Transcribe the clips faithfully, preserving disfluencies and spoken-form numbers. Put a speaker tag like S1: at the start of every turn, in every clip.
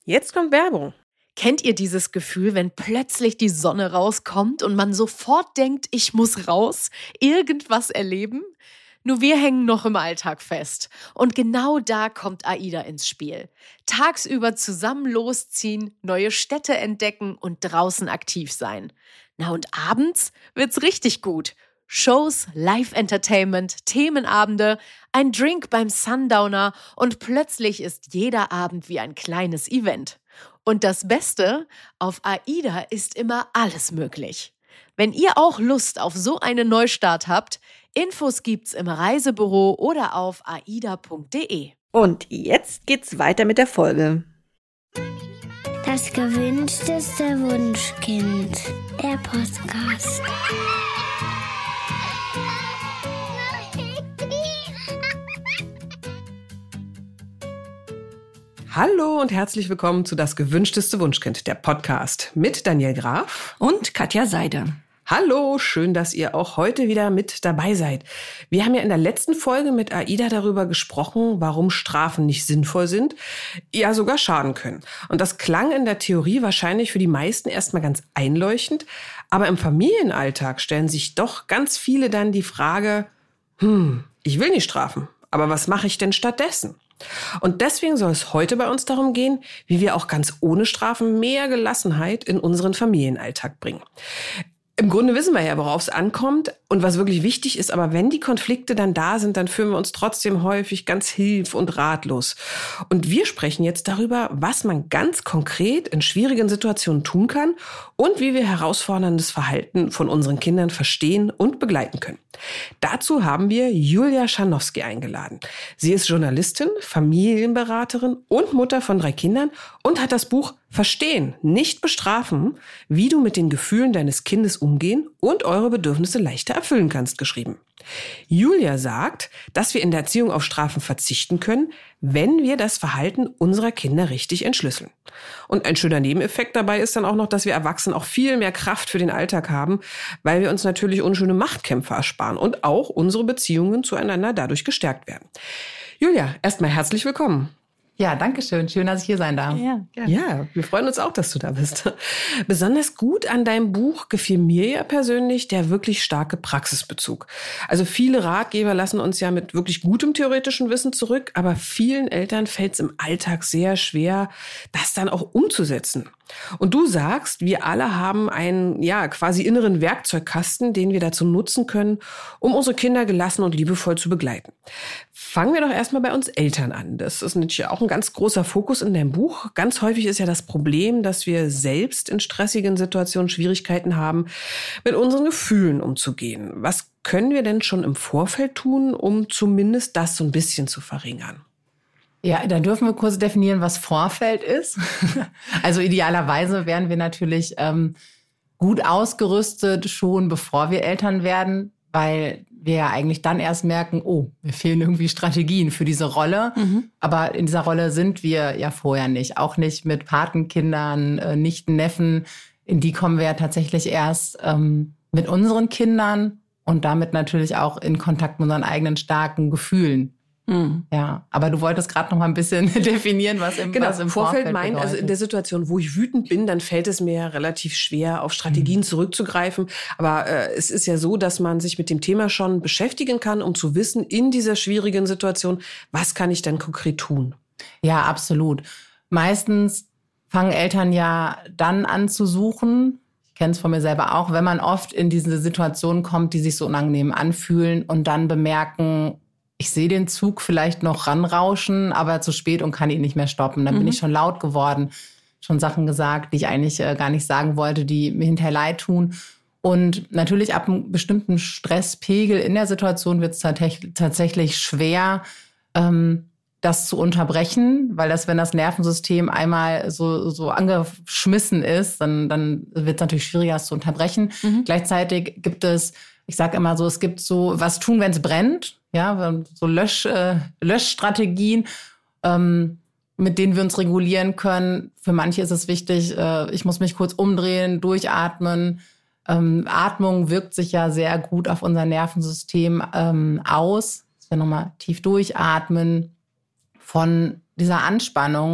S1: Jetzt kommt Werbung.
S2: Kennt ihr dieses Gefühl, wenn plötzlich die Sonne rauskommt und man sofort denkt, ich muss raus, irgendwas erleben? Nur wir hängen noch im Alltag fest. Und genau da kommt AIDA ins Spiel. Tagsüber zusammen losziehen, neue Städte entdecken und draußen aktiv sein. Na und abends wird's richtig gut. Shows, Live-Entertainment, Themenabende, ein Drink beim Sundowner und plötzlich ist jeder Abend wie ein kleines Event. Und das Beste, auf AIDA ist immer alles möglich. Wenn ihr auch Lust auf so einen Neustart habt, Infos gibt's im Reisebüro oder auf aida punkt de.
S1: Und jetzt geht's weiter mit der Folge.
S3: Das gewünschteste Wunschkind, der Podcast.
S4: Hallo und herzlich willkommen zu Das gewünschteste Wunschkind, der Podcast mit Daniel Graf
S5: und Katja Seide.
S4: Hallo, schön, dass ihr auch heute wieder mit dabei seid. Wir haben ja in der letzten Folge mit AIDA darüber gesprochen, warum Strafen nicht sinnvoll sind, ja sogar schaden können. Und das klang in der Theorie wahrscheinlich für die meisten erstmal ganz einleuchtend, aber im Familienalltag stellen sich doch ganz viele dann die Frage, hm, ich will nicht strafen, aber was mache ich denn stattdessen? Und deswegen soll es heute bei uns darum gehen, wie wir auch ganz ohne Strafen mehr Gelassenheit in unseren Familienalltag bringen. Im Grunde wissen wir ja, worauf es ankommt und was wirklich wichtig ist. Aber wenn die Konflikte dann da sind, dann fühlen wir uns trotzdem häufig ganz hilf- und ratlos. Und wir sprechen jetzt darüber, was man ganz konkret in schwierigen Situationen tun kann und wie wir herausforderndes Verhalten von unseren Kindern verstehen und begleiten können. Dazu haben wir Julia Scharnowski eingeladen. Sie ist Journalistin, Familienberaterin und Mutter von drei Kindern und hat das Buch Verstehen, nicht bestrafen, wie du mit den Gefühlen deines Kindes umgehen und eure Bedürfnisse leichter erfüllen kannst, geschrieben. Julia sagt, dass wir in der Erziehung auf Strafen verzichten können, wenn wir das Verhalten unserer Kinder richtig entschlüsseln. Und ein schöner Nebeneffekt dabei ist dann auch noch, dass wir Erwachsene auch viel mehr Kraft für den Alltag haben, weil wir uns natürlich unschöne Machtkämpfe ersparen und auch unsere Beziehungen zueinander dadurch gestärkt werden. Julia, erstmal herzlich willkommen.
S5: Ja, danke schön. Schön, dass ich hier sein darf.
S4: Ja, ja, wir freuen uns auch, dass du da bist. Besonders gut an deinem Buch gefiel mir ja persönlich der wirklich starke Praxisbezug. Also viele Ratgeber lassen uns ja mit wirklich gutem theoretischen Wissen zurück, aber vielen Eltern fällt es im Alltag sehr schwer, das dann auch umzusetzen. Und du sagst, wir alle haben einen, ja, quasi inneren Werkzeugkasten, den wir dazu nutzen können, um unsere Kinder gelassen und liebevoll zu begleiten. Fangen wir doch erstmal bei uns Eltern an. Das ist natürlich auch ein ganz großer Fokus in deinem Buch. Ganz häufig ist ja das Problem, dass wir selbst in stressigen Situationen Schwierigkeiten haben, mit unseren Gefühlen umzugehen. Was können wir denn schon im Vorfeld tun, um zumindest das so ein bisschen zu verringern?
S5: Ja, dann dürfen wir kurz definieren, was Vorfeld ist. Also idealerweise wären wir natürlich ähm, gut ausgerüstet schon, bevor wir Eltern werden, weil wir ja eigentlich dann erst merken, oh, mir fehlen irgendwie Strategien für diese Rolle. Mhm. Aber in dieser Rolle sind wir ja vorher nicht. Auch nicht mit Patenkindern, äh, Nichten, Neffen. In die kommen wir ja tatsächlich erst ähm, mit unseren Kindern und damit natürlich auch in Kontakt mit unseren eigenen starken Gefühlen. Mhm. Ja, aber du wolltest gerade noch mal ein bisschen definieren, was im,
S4: genau,
S5: was im
S4: Vorfeld,
S5: Vorfeld
S4: meint,
S5: bedeutet.
S4: Also in der Situation, wo ich wütend bin, dann fällt es mir ja relativ schwer, auf Strategien mhm. zurückzugreifen. Aber äh, es ist ja so, dass man sich mit dem Thema schon beschäftigen kann, um zu wissen, in dieser schwierigen Situation, was kann ich denn konkret tun?
S5: Ja, absolut. Meistens fangen Eltern ja dann an zu suchen, ich kenne es von mir selber auch, wenn man oft in diese Situationen kommt, die sich so unangenehm anfühlen und dann bemerken, ich sehe den Zug vielleicht noch ranrauschen, aber zu spät und kann ihn nicht mehr stoppen. Dann mhm. bin ich schon laut geworden, schon Sachen gesagt, die ich eigentlich äh, gar nicht sagen wollte, die mir hinterher leid tun. Und natürlich ab einem bestimmten Stresspegel in der Situation wird es tats- tatsächlich schwer, ähm, das zu unterbrechen, weil das, wenn das Nervensystem einmal so, so angeschmissen ist, dann, dann wird es natürlich schwieriger, es zu unterbrechen. Mhm. Gleichzeitig gibt es, ich sage immer so, es gibt so was tun, wenn es brennt. Ja, so Lösch, äh, Löschstrategien, ähm, mit denen wir uns regulieren können. Für manche ist es wichtig, äh, ich muss mich kurz umdrehen, durchatmen. Ähm, Atmung wirkt sich ja sehr gut auf unser Nervensystem ähm, aus. Dass wir nochmal tief durchatmen. Von dieser Anspannung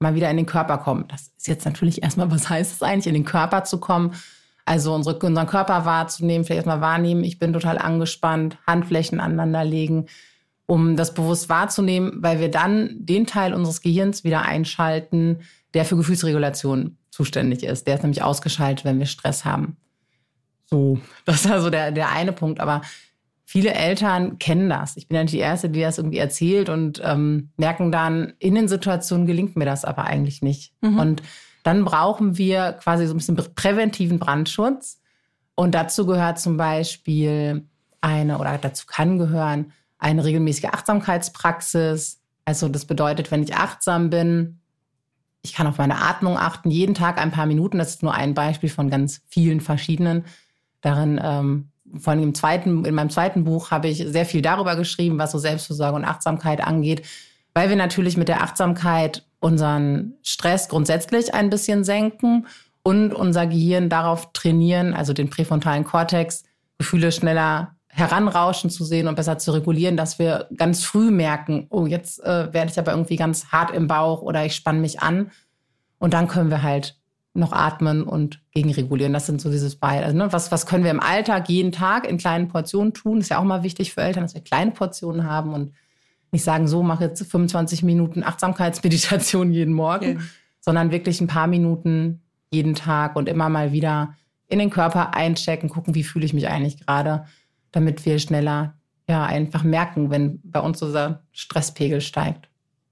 S5: mal wieder in den Körper kommen. Das ist jetzt natürlich erstmal, was heißt es eigentlich, in den Körper zu kommen? Also unsere, unseren Körper wahrzunehmen, vielleicht erstmal wahrnehmen, ich bin total angespannt, Handflächen aneinander legen, um das bewusst wahrzunehmen, weil wir dann den Teil unseres Gehirns wieder einschalten, der für Gefühlsregulation zuständig ist. Der ist nämlich ausgeschaltet, wenn wir Stress haben. So, das ist also der, der eine Punkt. Aber viele Eltern kennen das. Ich bin ja nicht die Erste, die das irgendwie erzählt und ähm, merken dann, in den Situationen gelingt mir das aber eigentlich nicht. Mhm. Und dann brauchen wir quasi so ein bisschen präventiven Brandschutz. Und dazu gehört zum Beispiel eine, oder dazu kann gehören, eine regelmäßige Achtsamkeitspraxis. Also das bedeutet, wenn ich achtsam bin, ich kann auf meine Atmung achten, jeden Tag ein paar Minuten. Das ist nur ein Beispiel von ganz vielen verschiedenen. Darin, ähm, vor allem im zweiten, in meinem zweiten Buch habe ich sehr viel darüber geschrieben, was so Selbstfürsorge und Achtsamkeit angeht, weil wir natürlich mit der Achtsamkeit unseren Stress grundsätzlich ein bisschen senken und unser Gehirn darauf trainieren, also den präfrontalen Kortex, Gefühle schneller heranrauschen zu sehen und besser zu regulieren, dass wir ganz früh merken, oh, jetzt äh, werde ich aber irgendwie ganz hart im Bauch oder ich spanne mich an. Und dann können wir halt noch atmen und gegenregulieren. Das sind so dieses Beide. Also, ne, was, was können wir im Alltag jeden Tag in kleinen Portionen tun? Das ist ja auch mal wichtig für Eltern, dass wir kleine Portionen haben und nicht sagen, so, mache jetzt fünfundzwanzig Minuten Achtsamkeitsmeditation jeden Morgen, okay, sondern wirklich ein paar Minuten jeden Tag und immer mal wieder in den Körper einchecken, gucken, wie fühle ich mich eigentlich gerade, damit wir schneller ja einfach merken, wenn bei uns unser Stresspegel steigt.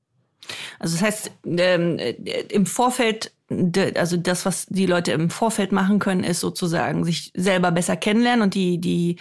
S1: Also das heißt, ähm, im Vorfeld, also das, was die Leute im Vorfeld machen können, ist sozusagen sich selber besser kennenlernen und die die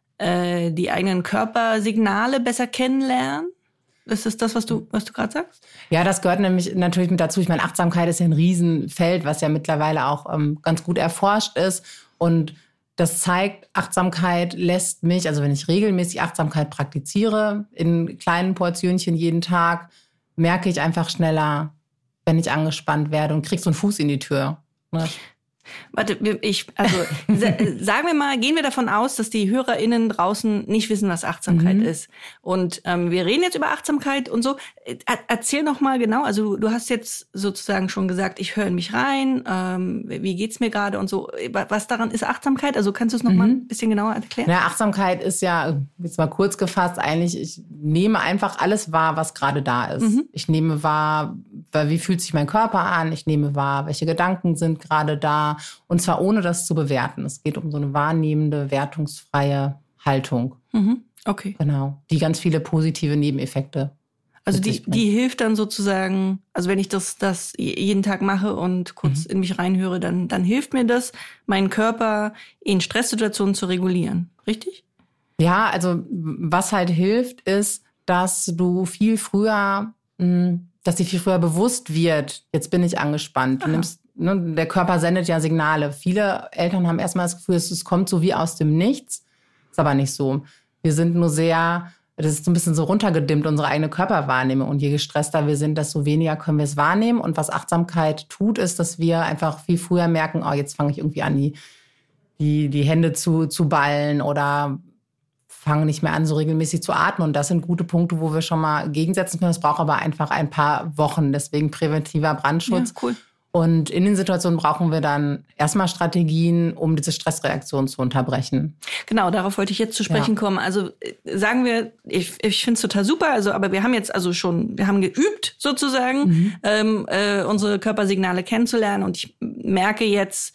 S1: äh, die eigenen Körpersignale besser kennenlernen. Ist das das, was du was du gerade sagst?
S5: Ja, das gehört nämlich natürlich mit dazu. Ich meine, Achtsamkeit ist ja ein Riesenfeld, was ja mittlerweile auch ähm, ganz gut erforscht ist. Und das zeigt, Achtsamkeit lässt mich, also wenn ich regelmäßig Achtsamkeit praktiziere, in kleinen Portionchen jeden Tag, merke ich einfach schneller, wenn ich angespannt werde und krieg so einen Fuß in die Tür. Ne?
S1: Warte, ich, also sagen wir mal, gehen wir davon aus, dass die HörerInnen draußen nicht wissen, was Achtsamkeit mhm. ist. Und ähm, wir reden jetzt über Achtsamkeit und so. Er, erzähl noch mal genau, also du hast jetzt sozusagen schon gesagt, ich höre in mich rein, ähm, wie geht's mir gerade und so. Was daran ist Achtsamkeit? Also kannst du es noch mhm. mal ein bisschen genauer erklären?
S5: Ja, Achtsamkeit ist ja, jetzt mal kurz gefasst, eigentlich, ich nehme einfach alles wahr, was gerade da ist. Mhm. Ich nehme wahr, wie fühlt sich mein Körper an? Ich nehme wahr, welche Gedanken sind gerade da? Und zwar ohne das zu bewerten. Es geht um so eine wahrnehmende, wertungsfreie Haltung.
S1: Mhm. Okay.
S5: Genau. Die ganz viele positive Nebeneffekte.
S1: Also die, die hilft dann sozusagen, also wenn ich das, das jeden Tag mache und kurz mhm. in mich reinhöre, dann, dann hilft mir das, meinen Körper in Stresssituationen zu regulieren. Richtig?
S5: Ja, also was halt hilft, ist, dass du viel früher, dass dir viel früher bewusst wird, jetzt bin ich angespannt. Du nimmst Ne, der Körper sendet ja Signale. Viele Eltern haben erstmal das Gefühl, es kommt so wie aus dem Nichts. Ist aber nicht so. Wir sind nur sehr, das ist so ein bisschen so runtergedimmt, unsere eigene Körperwahrnehmung. Und je gestresster wir sind, desto weniger können wir es wahrnehmen. Und was Achtsamkeit tut, ist, dass wir einfach viel früher merken, oh, jetzt fange ich irgendwie an, die, die, die Hände zu, zu ballen oder fange nicht mehr an, so regelmäßig zu atmen. Und das sind gute Punkte, wo wir schon mal gegensetzen können. Das braucht aber einfach ein paar Wochen. Deswegen präventiver Brandschutz.
S1: Ja, cool.
S5: Und in den Situationen brauchen wir dann erstmal Strategien, um diese Stressreaktion zu unterbrechen.
S1: Genau, darauf wollte ich jetzt zu sprechen ja. kommen. Also sagen wir, ich, ich finde es total super, also aber wir haben jetzt also schon, wir haben geübt sozusagen, mhm. ähm, äh, unsere Körpersignale kennenzulernen. Und ich merke jetzt,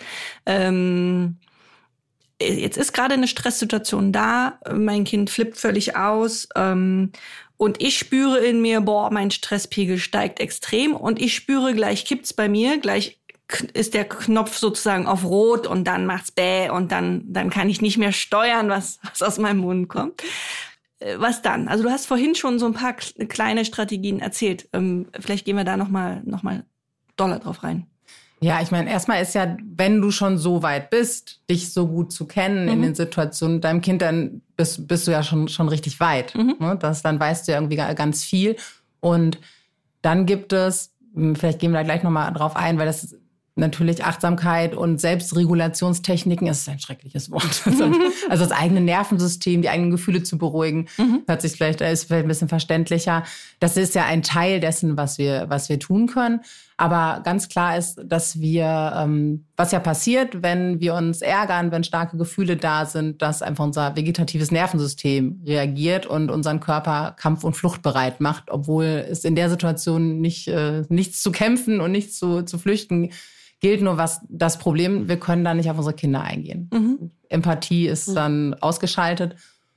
S1: ähm, jetzt ist gerade eine Stresssituation da, mein Kind flippt völlig aus, ähm, und ich spüre in mir, boah, mein Stresspegel steigt extrem. Und ich spüre, gleich kippt's bei mir, gleich ist der Knopf sozusagen auf Rot und dann macht's bäh und dann, dann kann ich nicht mehr steuern, was, was aus meinem Mund kommt. Was dann? Also du hast vorhin schon so ein paar kleine Strategien erzählt. Ähm, vielleicht gehen wir da nochmal noch mal doller drauf rein.
S5: Ja, ich meine, erstmal ist ja, wenn du schon so weit bist, dich so gut zu kennen mhm. in den Situationen mit deinem Kind, dann bist, bist du ja schon, schon richtig weit. Mhm. Ne? Das, dann weißt du ja irgendwie ganz viel. Und dann gibt es, vielleicht gehen wir da gleich nochmal drauf ein, weil das natürlich Achtsamkeit und Selbstregulationstechniken, das ist ein schreckliches Wort. Also das eigene Nervensystem, die eigenen Gefühle zu beruhigen, mhm. hört sich vielleicht, ist vielleicht ein bisschen verständlicher. Das ist ja ein Teil dessen, was wir, was wir tun können. Aber ganz klar ist, dass wir, ähm, was ja passiert, wenn wir uns ärgern, wenn starke Gefühle da sind, dass einfach unser vegetatives Nervensystem reagiert und unseren Körper kampf- und fluchtbereit macht, obwohl es in der Situation nicht äh, nichts zu kämpfen und nichts zu, zu flüchten gilt. Nur was das Problem, wir können da nicht auf unsere Kinder eingehen. Mhm. Empathie ist mhm. dann ausgeschaltet.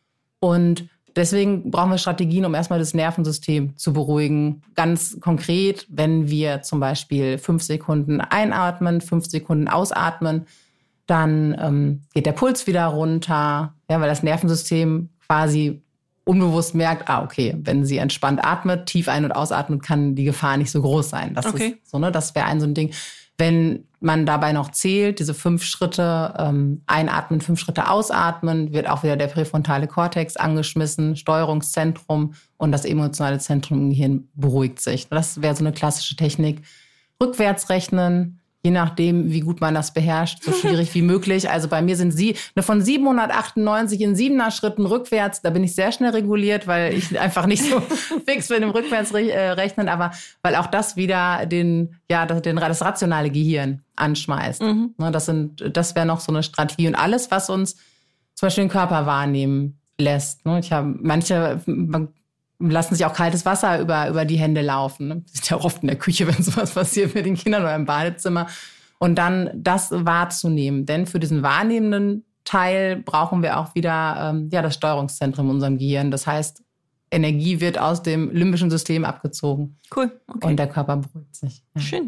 S5: Und deswegen brauchen wir Strategien, um erstmal das Nervensystem zu beruhigen. Ganz konkret, wenn wir zum Beispiel fünf Sekunden einatmen, fünf Sekunden ausatmen, dann ähm, geht der Puls wieder runter, ja, weil das Nervensystem quasi unbewusst merkt, ah, okay, wenn sie entspannt atmet, tief ein- und ausatmet, kann die Gefahr nicht so groß sein. Das
S1: okay.
S5: ist so, ne, das wäre ein so ein Ding. Wenn man dabei noch zählt, diese fünf Schritte, ähm, einatmen, fünf Schritte ausatmen, wird auch wieder der präfrontale Kortex angeschmissen, Steuerungszentrum und das emotionale Zentrum im Gehirn beruhigt sich. Das wäre so eine klassische Technik. Rückwärts rechnen, je nachdem, wie gut man das beherrscht, so schwierig wie möglich. Also bei mir sind sie ne, von siebenhundertachtundneunzig in siebener Schritten rückwärts. Da bin ich sehr schnell reguliert, weil ich einfach nicht so fix bin im Rückwärtsrechnen. Aber weil auch das wieder den, ja, das, den, das rationale Gehirn anschmeißt. Mhm. Ne, das sind, das wäre noch so eine Strategie. Und alles, was uns zum Beispiel den Körper wahrnehmen lässt. Ne, ich habe manche lassen sich auch kaltes Wasser über, über die Hände laufen. Das ist ja auch oft in der Küche, wenn sowas passiert mit den Kindern oder im Badezimmer. Und dann das wahrzunehmen. Denn für diesen wahrnehmenden Teil brauchen wir auch wieder ähm, ja, das Steuerungszentrum in unserem Gehirn. Das heißt, Energie wird aus dem limbischen System abgezogen.
S1: Cool. Okay.
S5: Und der Körper beruhigt sich. Ja.
S1: Schön.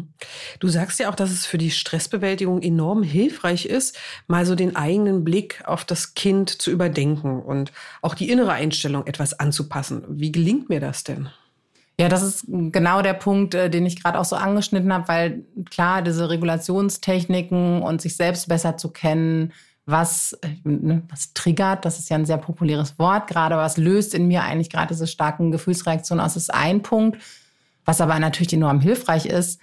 S4: Du sagst ja auch, dass es für die Stressbewältigung enorm hilfreich ist, mal so den eigenen Blick auf das Kind zu überdenken und auch die innere Einstellung etwas anzupassen. Wie gelingt mir das denn?
S5: Ja, das ist genau der Punkt, den ich gerade auch so angeschnitten habe, weil klar, diese Regulationstechniken und sich selbst besser zu kennen, was, ne, was triggert, das ist ja ein sehr populäres Wort gerade, was löst in mir eigentlich gerade diese starken Gefühlsreaktionen aus, das ist ein Punkt. Was aber natürlich enorm hilfreich ist,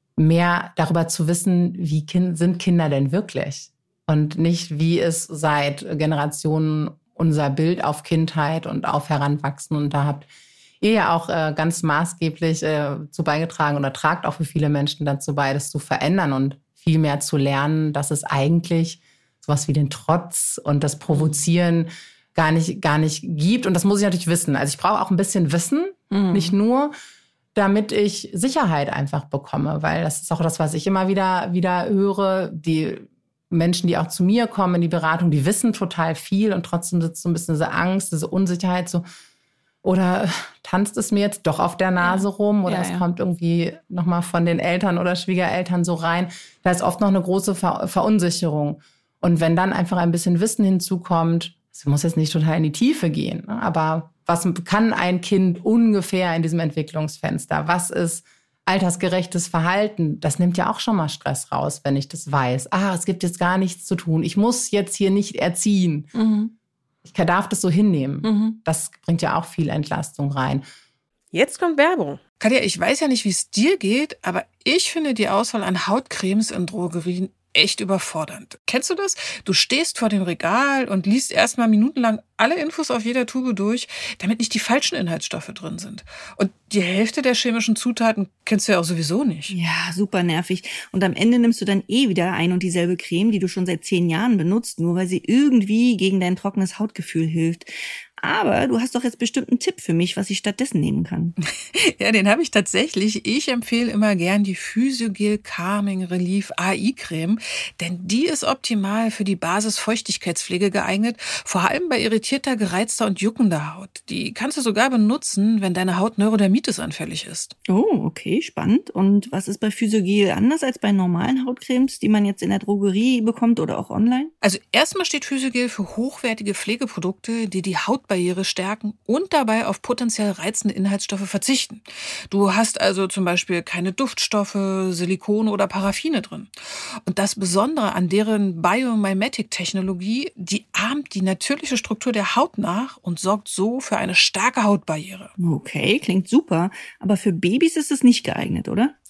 S5: mehr darüber zu wissen, wie kind, sind Kinder denn wirklich? Und nicht, wie ist seit Generationen unser Bild auf Kindheit und auf Heranwachsen. Und da habt ihr ja auch äh, ganz maßgeblich äh, zu beigetragen oder tragt auch für viele Menschen dazu bei, das zu verändern und viel mehr zu lernen, dass es eigentlich sowas wie den Trotz und das Provozieren gar nicht, gar nicht gibt. Und das muss ich natürlich wissen. Also ich brauche auch ein bisschen Wissen, mhm. nicht nur, damit ich Sicherheit einfach bekomme, weil das ist auch das, was ich immer wieder, wieder höre. Die Menschen, die auch zu mir kommen in die Beratung, die wissen total viel und trotzdem sitzt so ein bisschen diese Angst, diese Unsicherheit so, oder tanzt es mir jetzt doch auf der Nase ja. rum oder ja, es ja. kommt irgendwie nochmal von den Eltern oder Schwiegereltern so rein. Da ist oft noch eine große Ver- Verunsicherung. Und wenn dann einfach ein bisschen Wissen hinzukommt, es muss jetzt nicht total in die Tiefe gehen, aber was kann ein Kind ungefähr in diesem Entwicklungsfenster? Was ist altersgerechtes Verhalten? Das nimmt ja auch schon mal Stress raus, wenn ich das weiß. Ah, es gibt jetzt gar nichts zu tun. Ich muss jetzt hier nicht erziehen. Mhm. Ich darf das so hinnehmen. Mhm. Das bringt ja auch viel Entlastung rein.
S6: Jetzt kommt Werbung. Katja, ich weiß ja nicht, wie es dir geht, aber ich finde die Auswahl an Hautcremes in Drogerien echt überfordernd. Kennst du das? Du stehst vor dem Regal und liest erstmal minutenlang alle Infos auf jeder Tube durch, damit nicht die falschen Inhaltsstoffe drin sind. Und die Hälfte der chemischen Zutaten kennst du ja auch sowieso nicht.
S1: Ja, super nervig. Und am Ende nimmst du dann eh wieder ein und dieselbe Creme, die du schon seit zehn Jahren benutzt, nur weil sie irgendwie gegen dein trockenes Hautgefühl hilft. Aber du hast doch jetzt bestimmt einen Tipp für mich, was ich stattdessen nehmen kann.
S6: Ja, den habe ich tatsächlich. Ich empfehle immer gern die Physiogel Calming Relief A I-Creme, denn die ist optimal für die Basis-Feuchtigkeitspflege geeignet, vor allem bei irritierter, gereizter und juckender Haut. Die kannst du sogar benutzen, wenn deine Haut Neurodermitis anfällig ist.
S1: Oh, okay, spannend. Und was ist bei Physiogel anders als bei normalen Hautcremes, die man jetzt in der Drogerie bekommt oder auch online?
S6: Also erstmal steht Physiogel für hochwertige Pflegeprodukte, die die Haut Barriere stärken und dabei auf potenziell reizende Inhaltsstoffe verzichten. Du hast also zum Beispiel keine Duftstoffe, Silikone oder Paraffine drin. Und das Besondere an deren Biomimetic-Technologie, die ahmt die natürliche Struktur der Haut nach und sorgt so für eine starke Hautbarriere.
S1: Okay, klingt super. Aber für Babys ist es nicht geeignet, oder?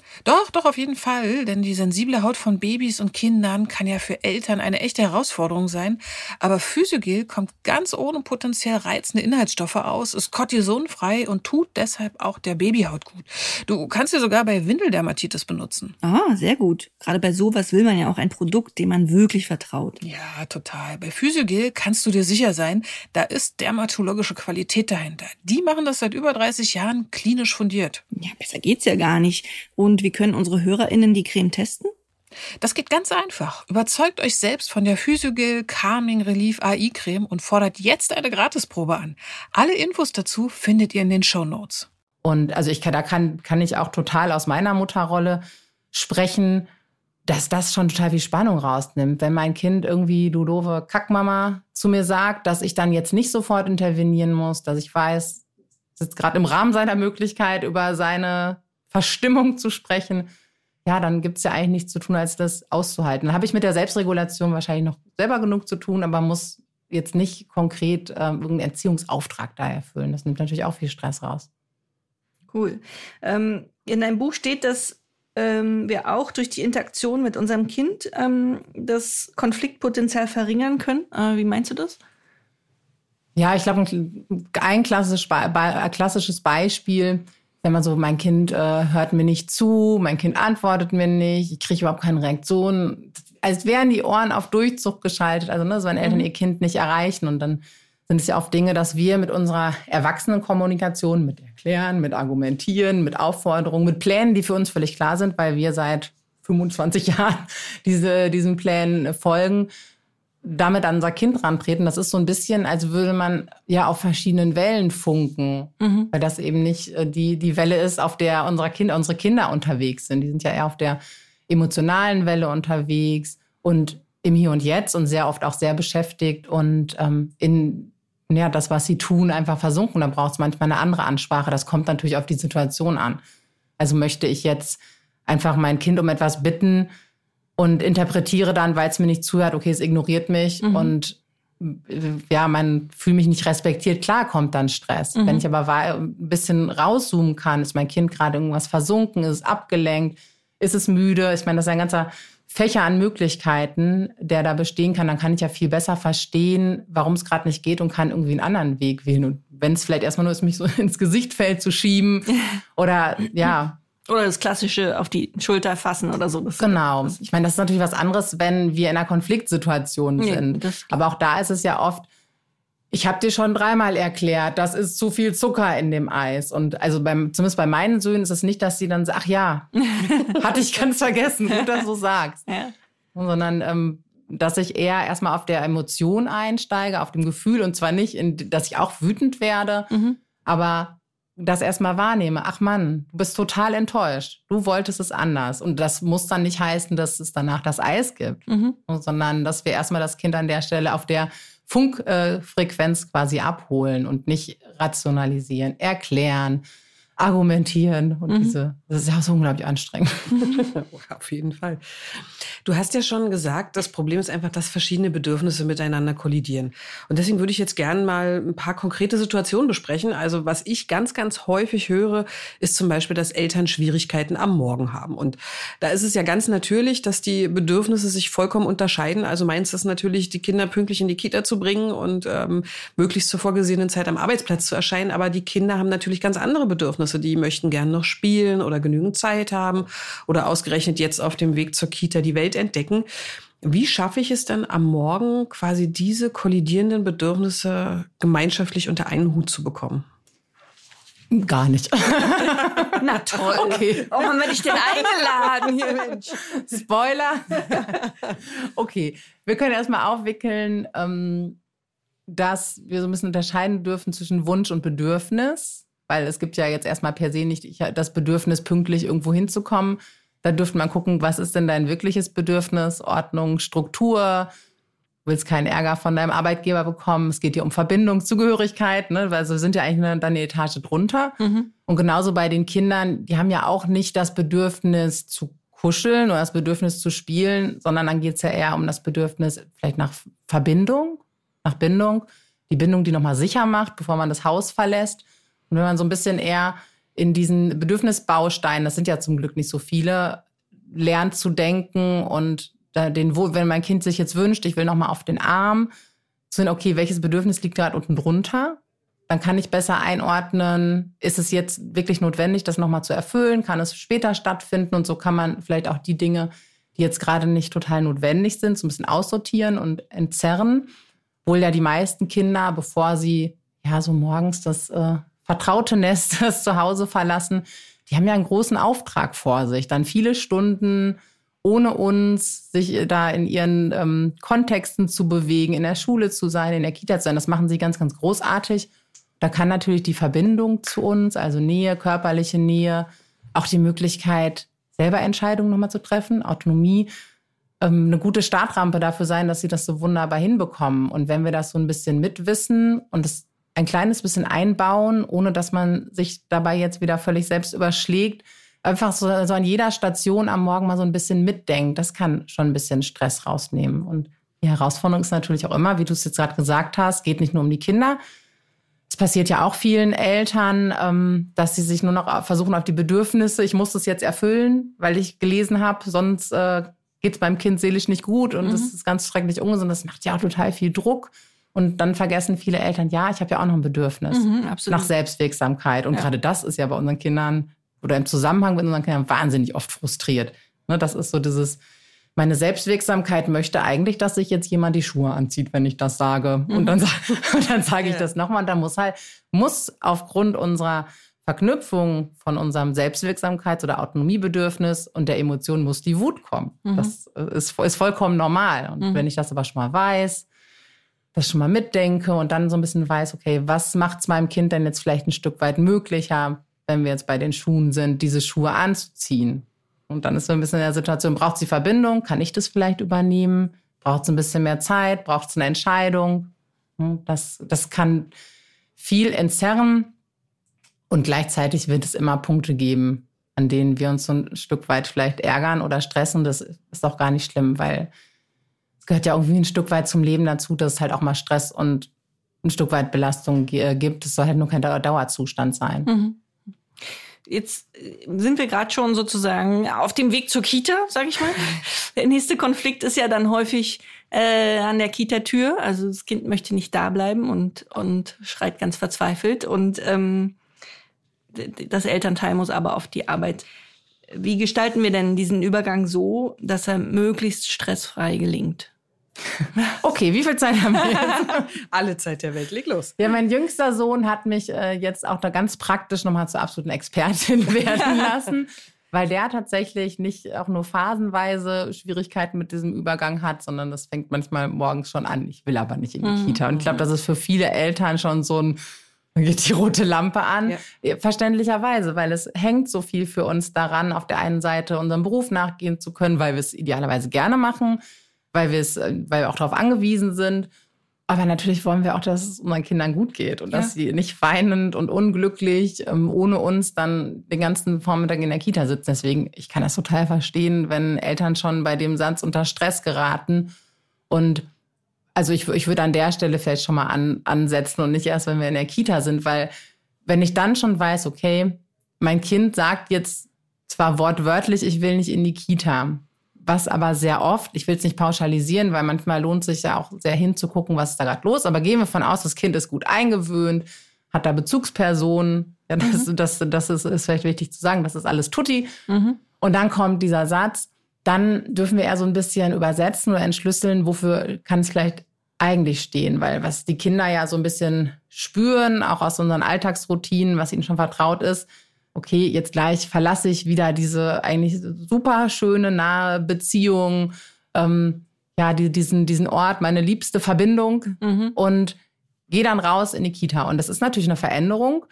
S6: Doch, doch, auf jeden Fall, denn die sensible Haut von Babys und Kindern kann ja für Eltern eine echte Herausforderung sein. Aber Physiogel kommt ganz ohne potenziell reizende Inhaltsstoffe aus, ist kortisonfrei und tut deshalb auch der Babyhaut gut. Du kannst sie sogar bei Windeldermatitis benutzen.
S1: Ah, sehr gut. Gerade bei sowas will man ja auch ein Produkt, dem man wirklich vertraut.
S6: Ja, total. Bei Physiogel kannst du dir sicher sein, da ist dermatologische Qualität dahinter. Die machen das seit über dreißig Jahren klinisch fundiert.
S1: Ja, besser geht's ja gar nicht. Und wie können unsere HörerInnen die Creme testen?
S6: Das geht ganz einfach. Überzeugt euch selbst von der Physiogel Calming Relief A I Creme und fordert jetzt eine Gratisprobe an. Alle Infos dazu findet ihr in den Shownotes.
S5: Und also ich kann, da kann, kann ich auch total aus meiner Mutterrolle sprechen, dass das schon total viel Spannung rausnimmt. Wenn mein Kind irgendwie, du doofe Kackmama, zu mir sagt, dass ich dann jetzt nicht sofort intervenieren muss, dass ich weiß, es ist gerade im Rahmen seiner Möglichkeit, über seine Verstimmung zu sprechen, ja, dann gibt es ja eigentlich nichts zu tun, als das auszuhalten. Dann habe ich mit der Selbstregulation wahrscheinlich noch selber genug zu tun, aber muss jetzt nicht konkret ähm, irgendeinen Erziehungsauftrag da erfüllen. Das nimmt natürlich auch viel Stress raus.
S1: Cool. Ähm, in deinem Buch steht, dass ähm, wir auch durch die Interaktion mit unserem Kind ähm, das Konfliktpotenzial verringern können. Äh, wie meinst du das?
S5: Ja, ich glaube, ein, ein klassisches, Be- klassisches Beispiel, wenn man so, mein Kind äh, hört mir nicht zu, mein Kind antwortet mir nicht, ich kriege überhaupt keine Reaktion. Als wären die Ohren auf Durchzug geschaltet, also ne, so wenn Eltern mhm. ihr Kind nicht erreichen. Und dann sind es ja oft Dinge, dass wir mit unserer Erwachsenenkommunikation, mit Erklären, mit Argumentieren, mit Aufforderungen, mit Plänen, die für uns völlig klar sind, weil wir seit fünfundzwanzig Jahren diese, diesen Plänen folgen, damit an unser Kind rantreten. Das ist so ein bisschen, als würde man ja auf verschiedenen Wellen funken, mhm. weil das eben nicht die, die Welle ist, auf der unsere Kinder, unsere Kinder unterwegs sind. Die sind ja eher auf der emotionalen Welle unterwegs und im Hier und Jetzt und sehr oft auch sehr beschäftigt und ähm, in ja, das, was sie tun, einfach versunken. Da braucht es manchmal eine andere Ansprache. Das kommt natürlich auf die Situation an. Also möchte ich jetzt einfach mein Kind um etwas bitten und interpretiere dann, weil es mir nicht zuhört, okay, es ignoriert mich mhm. und ja, man fühlt mich nicht respektiert. Klar kommt dann Stress. Mhm. Wenn ich aber ein bisschen rauszoomen kann, ist mein Kind gerade irgendwas versunken, ist es abgelenkt, ist es müde. Ich meine, das ist ein ganzer Fächer an Möglichkeiten, der da bestehen kann. Dann kann ich ja viel besser verstehen, warum es gerade nicht geht und kann irgendwie einen anderen Weg wählen. Und wenn es vielleicht erstmal nur ist, mich so ins Gesicht fällt zu schieben oder ja,
S1: oder das klassische auf die Schulter fassen oder so. Das
S5: genau. Ich meine, das ist natürlich was anderes, wenn wir in einer Konfliktsituation sind. Nee, aber auch da ist es ja oft, ich habe dir schon dreimal erklärt, das ist zu viel Zucker in dem Eis. Und also beim, zumindest bei meinen Söhnen ist es nicht, dass sie dann sagen, ach ja, hatte ich ganz vergessen, gut, dass du sagst. Ja. Sondern ähm, dass ich eher erstmal auf der Emotion einsteige, auf dem Gefühl. Und zwar nicht, in, dass ich auch wütend werde, mhm. aber das erstmal wahrnehme, ach Mann, du bist total enttäuscht, du wolltest es anders. Und das muss dann nicht heißen, dass es danach das Eis gibt, mhm. sondern dass wir erstmal das Kind an der Stelle auf der Funkfrequenz äh, quasi abholen und nicht rationalisieren, erklären, argumentieren. Und mhm. diese, das ist ja so unglaublich anstrengend.
S4: Auf jeden Fall. Du hast ja schon gesagt, das Problem ist einfach, dass verschiedene Bedürfnisse miteinander kollidieren. Und deswegen würde ich jetzt gerne mal ein paar konkrete Situationen besprechen. Also was ich ganz, ganz häufig höre, ist zum Beispiel, dass Eltern Schwierigkeiten am Morgen haben. Und da ist es ja ganz natürlich, dass die Bedürfnisse sich vollkommen unterscheiden. Also meins ist natürlich, die Kinder pünktlich in die Kita zu bringen und ähm, möglichst zur vorgesehenen Zeit am Arbeitsplatz zu erscheinen. Aber die Kinder haben natürlich ganz andere Bedürfnisse. Die möchten gerne noch spielen oder genügend Zeit haben oder ausgerechnet jetzt auf dem Weg zur Kita die Welt entdecken. Wie schaffe ich es dann am Morgen, quasi diese kollidierenden Bedürfnisse gemeinschaftlich unter einen Hut zu bekommen?
S5: Gar nicht.
S1: Na toll. Okay. Oh, wann werde ich denn eingeladen hier, Mensch?
S5: Spoiler. Okay, wir können erstmal aufwickeln, dass wir so ein bisschen unterscheiden dürfen zwischen Wunsch und Bedürfnis. Weil es gibt ja jetzt erstmal per se nicht das Bedürfnis, pünktlich irgendwo hinzukommen. Da dürfte man gucken, was ist denn dein wirkliches Bedürfnis? Ordnung, Struktur. Du willst keinen Ärger von deinem Arbeitgeber bekommen. Es geht dir um Verbindung, Zugehörigkeit. Ne? Weil wir sind ja eigentlich dann eine Etage drunter. Mhm. Und genauso bei den Kindern, die haben ja auch nicht das Bedürfnis zu kuscheln oder das Bedürfnis zu spielen, sondern dann geht es ja eher um das Bedürfnis vielleicht nach Verbindung, nach Bindung. Die Bindung, die nochmal sicher macht, bevor man das Haus verlässt. Und wenn man so ein bisschen eher in diesen Bedürfnisbausteinen, das sind ja zum Glück nicht so viele, lernt zu denken und den, wenn mein Kind sich jetzt wünscht, ich will nochmal auf den Arm, zu sehen, okay, welches Bedürfnis liegt gerade unten drunter? Dann kann ich besser einordnen, ist es jetzt wirklich notwendig, das nochmal zu erfüllen? Kann es später stattfinden? Und so kann man vielleicht auch die Dinge, die jetzt gerade nicht total notwendig sind, so ein bisschen aussortieren und entzerren. Obwohl ja die meisten Kinder, bevor sie ja so morgens das äh, vertraute Nest, das Zuhause verlassen, die haben ja einen großen Auftrag vor sich. Dann viele Stunden ohne uns, sich da in ihren ähm, Kontexten zu bewegen, in der Schule zu sein, in der Kita zu sein. Das machen sie ganz, ganz großartig. Da kann natürlich die Verbindung zu uns, also Nähe, körperliche Nähe, auch die Möglichkeit, selber Entscheidungen nochmal zu treffen, Autonomie, ähm, eine gute Startrampe dafür sein, dass sie das so wunderbar hinbekommen. Und wenn wir das so ein bisschen mitwissen und es ein kleines bisschen einbauen, ohne dass man sich dabei jetzt wieder völlig selbst überschlägt, einfach so, so an jeder Station am Morgen mal so ein bisschen mitdenkt, das kann schon ein bisschen Stress rausnehmen. Und die Herausforderung ist natürlich auch immer, wie du es jetzt gerade gesagt hast, geht nicht nur um die Kinder. Es passiert ja auch vielen Eltern, ähm, dass sie sich nur noch versuchen auf die Bedürfnisse, ich muss das jetzt erfüllen, weil ich gelesen habe, sonst äh, geht es beim Kind seelisch nicht gut und mhm. das ist ganz schrecklich ungesund. Das macht ja auch total viel Druck. Und dann vergessen viele Eltern, ja, ich habe ja auch noch ein Bedürfnis
S1: mhm,
S5: nach Selbstwirksamkeit. Und ja. gerade das ist ja bei unseren Kindern oder im Zusammenhang mit unseren Kindern wahnsinnig oft frustriert. Ne, das ist so dieses, meine Selbstwirksamkeit möchte eigentlich, dass sich jetzt jemand die Schuhe anzieht, wenn ich das sage. Mhm. Und dann, und dann sage ich ja. das nochmal. Und dann muss halt, muss aufgrund unserer Verknüpfung von unserem Selbstwirksamkeits- oder Autonomiebedürfnis und der Emotion muss die Wut kommen. Mhm. Das ist, ist vollkommen normal. Und mhm. wenn ich das aber schon mal weiß, das schon mal mitdenke und dann so ein bisschen weiß, okay, was macht es meinem Kind denn jetzt vielleicht ein Stück weit möglicher, wenn wir jetzt bei den Schuhen sind, diese Schuhe anzuziehen? Und dann ist so ein bisschen in der Situation, braucht es die Verbindung? Kann ich das vielleicht übernehmen? Braucht es ein bisschen mehr Zeit? Braucht es eine Entscheidung? Das, das kann viel entzerren. Und gleichzeitig wird es immer Punkte geben, an denen wir uns so ein Stück weit vielleicht ärgern oder stressen. Das ist auch gar nicht schlimm, weil es gehört ja irgendwie ein Stück weit zum Leben dazu, dass es halt auch mal Stress und ein Stück weit Belastung gibt. Es soll halt nur kein Dauerzustand sein.
S1: Mhm. Jetzt sind wir gerade schon sozusagen auf dem Weg zur Kita, sage ich mal. Der nächste Konflikt ist ja dann häufig äh, an der Kita-Tür. Also das Kind möchte nicht da bleiben und, und schreit ganz verzweifelt. Und ähm, das Elternteil muss aber auf die Arbeit. Wie gestalten wir denn diesen Übergang so, dass er möglichst stressfrei gelingt?
S5: Okay, wie viel Zeit haben wir jetzt?
S4: Alle Zeit der Welt, leg los.
S5: Ja, mein jüngster Sohn hat mich äh, jetzt auch da ganz praktisch nochmal zur absoluten Expertin werden lassen, weil der tatsächlich nicht auch nur phasenweise Schwierigkeiten mit diesem Übergang hat, sondern das fängt manchmal morgens schon an. Ich will aber nicht in die mhm. Kita. Und ich glaube, das ist für viele Eltern schon so ein, dann geht die rote Lampe an. Ja. Verständlicherweise, weil es hängt so viel für uns daran, auf der einen Seite unserem Beruf nachgehen zu können, weil wir es idealerweise gerne machen, weil wir es, weil wir auch darauf angewiesen sind. Aber natürlich wollen wir auch, dass es unseren Kindern gut geht und ja. dass sie nicht weinend und unglücklich ähm, ohne uns dann den ganzen Vormittag in der Kita sitzen. Deswegen, ich kann das total verstehen, wenn Eltern schon bei dem Satz unter Stress geraten. Und also ich, ich würde an der Stelle vielleicht schon mal an, ansetzen und nicht erst, wenn wir in der Kita sind, weil wenn ich dann schon weiß, okay, mein Kind sagt jetzt zwar wortwörtlich, ich will nicht in die Kita, was aber sehr oft, ich will es nicht pauschalisieren, weil manchmal lohnt sich ja auch sehr hinzugucken, was ist da gerade los. Aber gehen wir von aus, das Kind ist gut eingewöhnt, hat da Bezugspersonen. Ja, das, mhm. das, das ist, ist vielleicht wichtig zu sagen, das ist alles tutti. Mhm. Und dann kommt dieser Satz, dann dürfen wir eher so ein bisschen übersetzen oder entschlüsseln, wofür kann es vielleicht eigentlich stehen. Weil was die Kinder ja so ein bisschen spüren, auch aus unseren Alltagsroutinen, was ihnen schon vertraut ist, okay, jetzt gleich verlasse ich wieder diese eigentlich super schöne, nahe Beziehung, ähm, ja, die, diesen, diesen Ort, meine liebste Verbindung mhm. und gehe dann raus in die Kita. Und das ist natürlich eine Veränderung.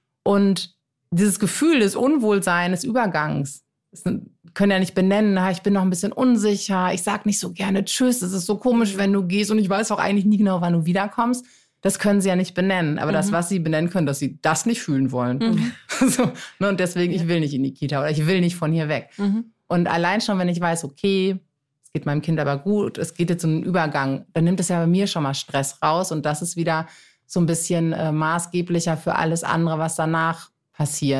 S5: Und dieses Gefühl des Unwohlseins, des Übergangs, das können ja nicht benennen, ich bin noch ein bisschen unsicher, ich sag nicht so gerne Tschüss, es ist so komisch, wenn du gehst und ich weiß auch eigentlich nie genau, wann du wiederkommst. Das können sie ja nicht benennen. Aber mhm. das, was sie benennen können, dass sie das nicht fühlen wollen. Mhm. so, ne, und deswegen, ich will nicht in die Kita oder ich will nicht von hier weg. Mhm. Und allein schon, wenn ich weiß, okay, es geht meinem Kind aber gut, es geht jetzt um einen Übergang, dann nimmt es ja bei mir schon mal Stress raus. Und das ist wieder so ein bisschen äh, maßgeblicher für alles andere, was danach passiert.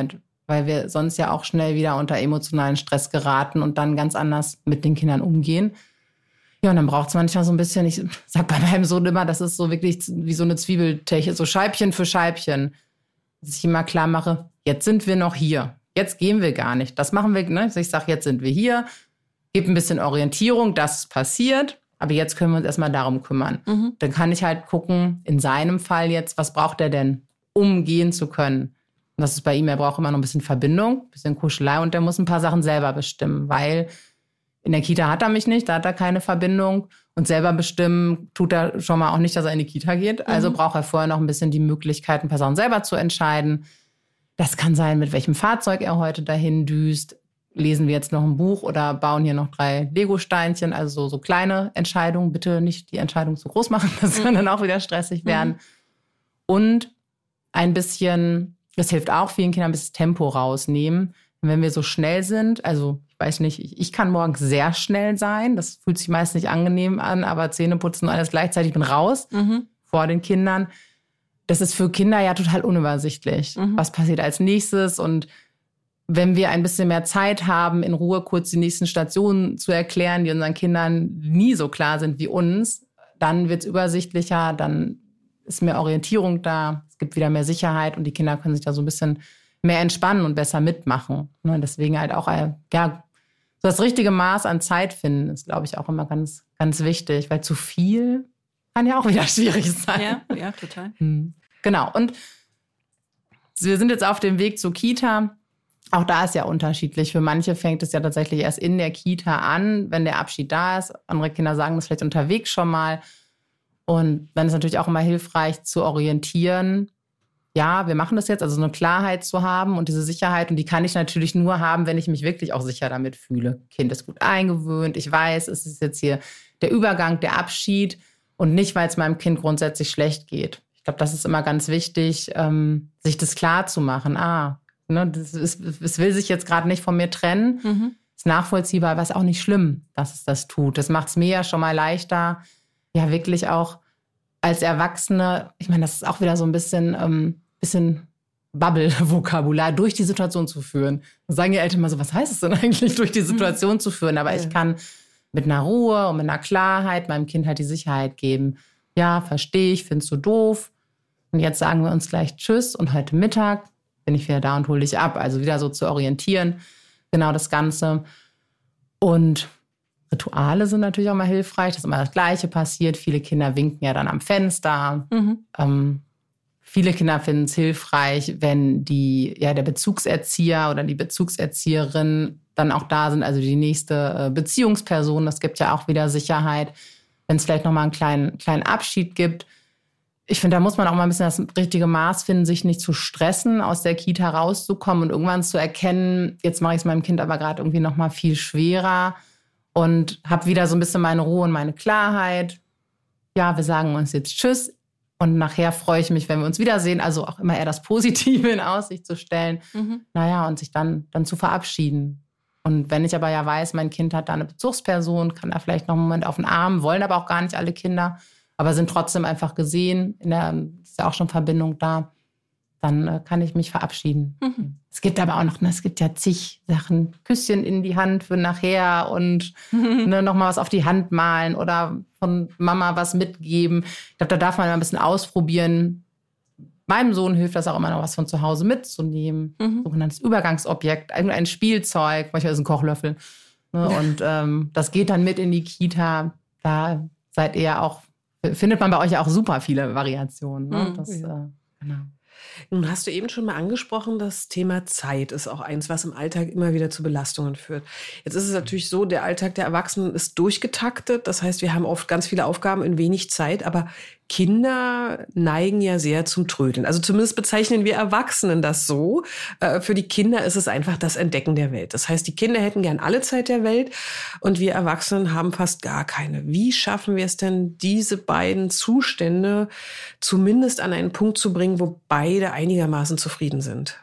S5: weil wir sonst ja auch schnell wieder unter emotionalen Stress geraten und dann ganz anders mit den Kindern umgehen. Ja, und dann braucht es manchmal so ein bisschen, ich sag bei meinem Sohn immer, das ist so wirklich wie so eine Zwiebelteche, so Scheibchen für Scheibchen. Dass ich immer klar mache, jetzt sind wir noch hier. Jetzt gehen wir gar nicht. Das machen wir, ne? Ich sage, jetzt sind wir hier. Gib ein bisschen Orientierung, das ist passiert. Aber jetzt können wir uns erstmal darum kümmern. Mhm. Dann kann ich halt gucken, in seinem Fall jetzt, was braucht er denn, um gehen zu können? Und das ist bei ihm, er braucht immer noch ein bisschen Verbindung, ein bisschen Kuschelei und er muss ein paar Sachen selber bestimmen, weil in der Kita hat er mich nicht, da hat er keine Verbindung. Und selber bestimmen tut er schon mal auch nicht, dass er in die Kita geht. Also mhm. braucht er vorher noch ein bisschen die Möglichkeit, ein paar Sachen selber zu entscheiden. Das kann sein, mit welchem Fahrzeug er heute dahin düst. Lesen wir jetzt noch ein Buch oder bauen hier noch drei Lego-Steinchen. Also so, so kleine Entscheidungen. Bitte nicht die Entscheidung zu groß machen, das mhm. kann dann auch wieder stressig werden. Mhm. Und ein bisschen, das hilft auch vielen Kindern, ein bisschen Tempo rausnehmen. Wenn wir so schnell sind, also ich weiß nicht, ich, ich kann morgens sehr schnell sein. Das fühlt sich meist nicht angenehm an, aber Zähne putzen und alles gleichzeitig, ich bin raus mhm. vor den Kindern. Das ist für Kinder ja total unübersichtlich. Mhm. Was passiert als nächstes? Und wenn wir ein bisschen mehr Zeit haben, in Ruhe kurz die nächsten Stationen zu erklären, die unseren Kindern nie so klar sind wie uns, dann wird es übersichtlicher, dann ist mehr Orientierung da, es gibt wieder mehr Sicherheit und die Kinder können sich da so ein bisschen mehr entspannen und besser mitmachen. Ne, deswegen halt auch ja, so das richtige Maß an Zeit finden, ist, glaube ich, auch immer ganz, ganz wichtig, weil zu viel kann ja auch wieder schwierig sein.
S1: Ja, ja, total.
S5: Hm. Genau. Und wir sind jetzt auf dem Weg zur Kita. Auch da ist ja unterschiedlich. Für manche fängt es ja tatsächlich erst in der Kita an, wenn der Abschied da ist. Andere Kinder sagen das vielleicht unterwegs schon mal. Und dann ist natürlich auch immer hilfreich zu orientieren. Ja, wir machen das jetzt, also so eine Klarheit zu haben und diese Sicherheit. Und die kann ich natürlich nur haben, wenn ich mich wirklich auch sicher damit fühle. Kind ist gut eingewöhnt. Ich weiß, es ist jetzt hier der Übergang, der Abschied und nicht, weil es meinem Kind grundsätzlich schlecht geht. Ich glaube, das ist immer ganz wichtig, ähm, sich das klar zu machen. Ah, ne, das ist, es will sich jetzt gerade nicht von mir trennen. Mhm. Ist nachvollziehbar, aber ist auch nicht schlimm, dass es das tut. Das macht es mir ja schon mal leichter, ja wirklich auch als Erwachsene, ich meine, das ist auch wieder so ein bisschen, ähm, bisschen Bubble-Vokabular, durch die Situation zu führen. Da sagen die Eltern mal so, was heißt es denn eigentlich, durch die Situation zu führen? Aber ich kann mit einer Ruhe und mit einer Klarheit meinem Kind halt die Sicherheit geben. Ja, verstehe ich, findest du doof. Und jetzt sagen wir uns gleich Tschüss und heute Mittag bin ich wieder da und hole dich ab. Also wieder so zu orientieren, genau das Ganze. Und Rituale sind natürlich auch mal hilfreich, dass immer das Gleiche passiert. Viele Kinder winken ja dann am Fenster. Mhm. Ähm, viele Kinder finden es hilfreich, wenn die, ja, der Bezugserzieher oder die Bezugserzieherin dann auch da sind, also die nächste Beziehungsperson. Das gibt ja auch wieder Sicherheit, wenn es vielleicht nochmal einen kleinen, kleinen Abschied gibt. Ich finde, da muss man auch mal ein bisschen das richtige Maß finden, sich nicht zu stressen, aus der Kita rauszukommen und irgendwann zu erkennen, jetzt mache ich es meinem Kind aber gerade irgendwie nochmal viel schwerer. Und habe wieder so ein bisschen meine Ruhe und meine Klarheit. Ja, wir sagen uns jetzt Tschüss. Und nachher freue ich mich, wenn wir uns wiedersehen. Also auch immer eher das Positive in Aussicht zu stellen. Mhm. Naja, und sich dann, dann zu verabschieden. Und wenn ich aber ja weiß, mein Kind hat da eine Bezugsperson, kann da vielleicht noch einen Moment auf den Arm, wollen aber auch gar nicht alle Kinder, aber sind trotzdem einfach gesehen. In der, ist ja auch schon Verbindung da. Dann äh, kann ich mich verabschieden. Mhm. Es gibt aber auch noch, ne, es gibt ja zig Sachen, Küsschen in die Hand für nachher und mhm. ne, nochmal was auf die Hand malen oder von Mama was mitgeben. Ich glaube, da darf man mal ein bisschen ausprobieren. Meinem Sohn hilft das auch immer noch, was von zu Hause mitzunehmen. Mhm. Sogenanntes Übergangsobjekt, irgendein Spielzeug, manchmal ist es ein Kochlöffel. Ne, und ähm, das geht dann mit in die Kita. Da seid ihr ja auch, findet man bei euch ja auch super viele Variationen. Ne?
S1: Mhm.
S5: Das,
S1: ja.
S5: äh, genau.
S4: Nun hast du eben schon mal angesprochen, das Thema Zeit ist auch eins, was im Alltag immer wieder zu Belastungen führt. Jetzt ist es natürlich so, der Alltag der Erwachsenen ist durchgetaktet. Das heißt, wir haben oft ganz viele Aufgaben in wenig Zeit, aber Kinder neigen ja sehr zum Trödeln. Also zumindest bezeichnen wir Erwachsenen das so. Für die Kinder ist es einfach das Entdecken der Welt. Das heißt, die Kinder hätten gern alle Zeit der Welt und wir Erwachsenen haben fast gar keine. Wie schaffen wir es denn, diese beiden Zustände zumindest an einen Punkt zu bringen, wo beide einigermaßen zufrieden sind?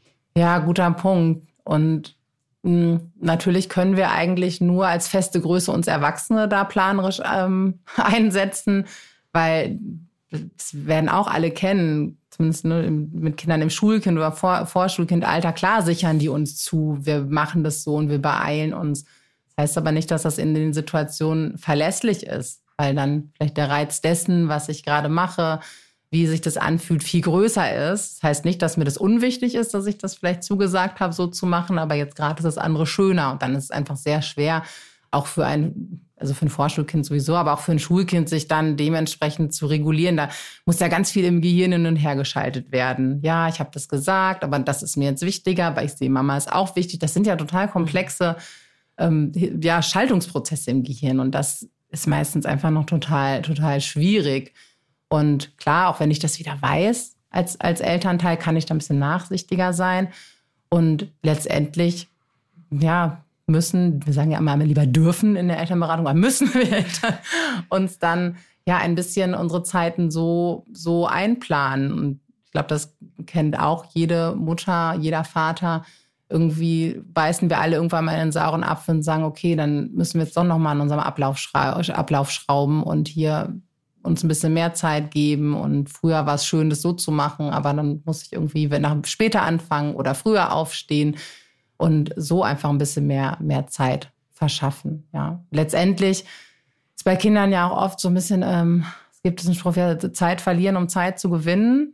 S5: Ja, guter Punkt. Und mh, natürlich können wir eigentlich nur als feste Größe uns Erwachsene da planerisch ähm, einsetzen, weil das werden auch alle kennen, zumindest ne, mit Kindern im Schulkind- oder Vor- Vorschulkindalter, klar sichern die uns zu, wir machen das so und wir beeilen uns. Das heißt aber nicht, dass das in den Situationen verlässlich ist, weil dann vielleicht der Reiz dessen, was ich gerade mache, wie sich das anfühlt, viel größer ist. Das heißt nicht, dass mir das unwichtig ist, dass ich das vielleicht zugesagt habe, so zu machen, aber jetzt gerade ist das andere schöner und dann ist es einfach sehr schwer, auch für ein, also für ein Vorschulkind sowieso, aber auch für ein Schulkind, sich dann dementsprechend zu regulieren. Da muss ja ganz viel im Gehirn hin und her geschaltet werden. Ja, ich habe das gesagt, aber das ist mir jetzt wichtiger, weil ich sehe, Mama ist auch wichtig. Das sind ja total komplexe ähm, ja, Schaltungsprozesse im Gehirn und das ist meistens einfach noch total, total schwierig. Und klar, auch wenn ich das wieder weiß, als, als Elternteil kann ich da ein bisschen nachsichtiger sein. Und letztendlich, ja, müssen, wir sagen ja immer lieber dürfen in der Elternberatung, aber müssen wir Eltern uns dann ja ein bisschen unsere Zeiten so, so einplanen. Und ich glaube, das kennt auch jede Mutter, jeder Vater. Irgendwie beißen wir alle irgendwann mal in den sauren Apfel und sagen, okay, dann müssen wir jetzt doch nochmal an unserem Ablauf, schra- Ablauf schrauben und hier uns ein bisschen mehr Zeit geben. Und früher war es schön, das so zu machen, aber dann muss ich irgendwie nach, später anfangen oder früher aufstehen und so einfach ein bisschen mehr, mehr Zeit verschaffen. Ja. Letztendlich ist bei Kindern ja auch oft so ein bisschen, ähm, es gibt diesen Spruch, ja, Zeit verlieren, um Zeit zu gewinnen.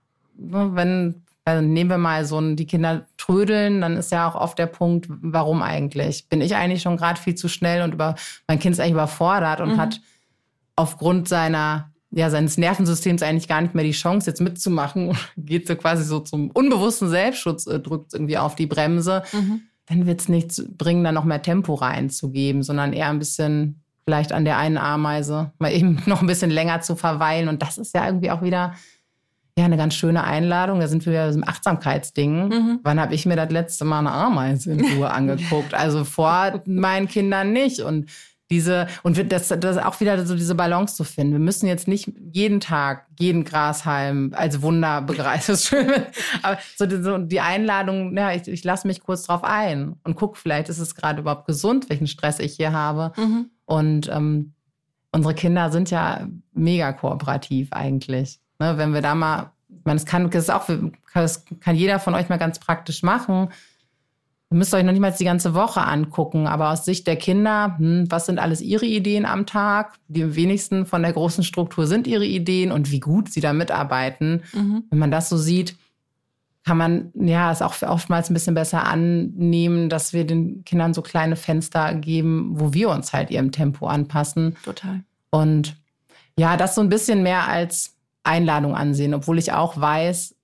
S5: Wenn, also nehmen wir mal so ein, die Kinder trödeln, dann ist ja auch oft der Punkt, warum eigentlich? Bin ich eigentlich schon gerade viel zu schnell und über, mein Kind ist eigentlich überfordert und mhm. hat aufgrund seiner, ja, seines Nervensystems eigentlich gar nicht mehr die Chance, jetzt mitzumachen, geht so quasi so zum unbewussten Selbstschutz, äh, drückt irgendwie auf die Bremse, mhm. dann wird es nichts bringen, da noch mehr Tempo reinzugeben, sondern eher ein bisschen vielleicht an der einen Ameise mal eben noch ein bisschen länger zu verweilen. Und das ist ja irgendwie auch wieder ja eine ganz schöne Einladung. Da sind wir wieder im Achtsamkeitsding. Mhm. Wann habe ich mir das letzte Mal eine Ameise in Ruhe angeguckt? Also vor meinen Kindern nicht. Und Diese, und das, das auch wieder so diese Balance zu finden. Wir müssen jetzt nicht jeden Tag jeden Grashalm als Wunder begreifen. Aber so die, so die Einladung, ja, ich, ich lasse mich kurz drauf ein und guck, vielleicht ist es gerade überhaupt gesund, welchen Stress ich hier habe. Mhm. Und ähm, unsere Kinder sind ja mega kooperativ eigentlich. Ne, wenn wir da mal, ich meine, das kann, das ist auch, das kann jeder von euch mal ganz praktisch machen. Ihr müsst euch noch nicht mal die ganze Woche angucken, aber aus Sicht der Kinder, hm, was sind alles ihre Ideen am Tag? Die wenigsten von der großen Struktur sind ihre Ideen und wie gut sie da mitarbeiten. Mhm. Wenn man das so sieht, kann man ja es auch oftmals ein bisschen besser annehmen, dass wir den Kindern so kleine Fenster geben, wo wir uns halt ihrem Tempo anpassen.
S1: Total.
S5: Und ja, das so ein bisschen mehr als Einladung ansehen, obwohl ich auch weiß,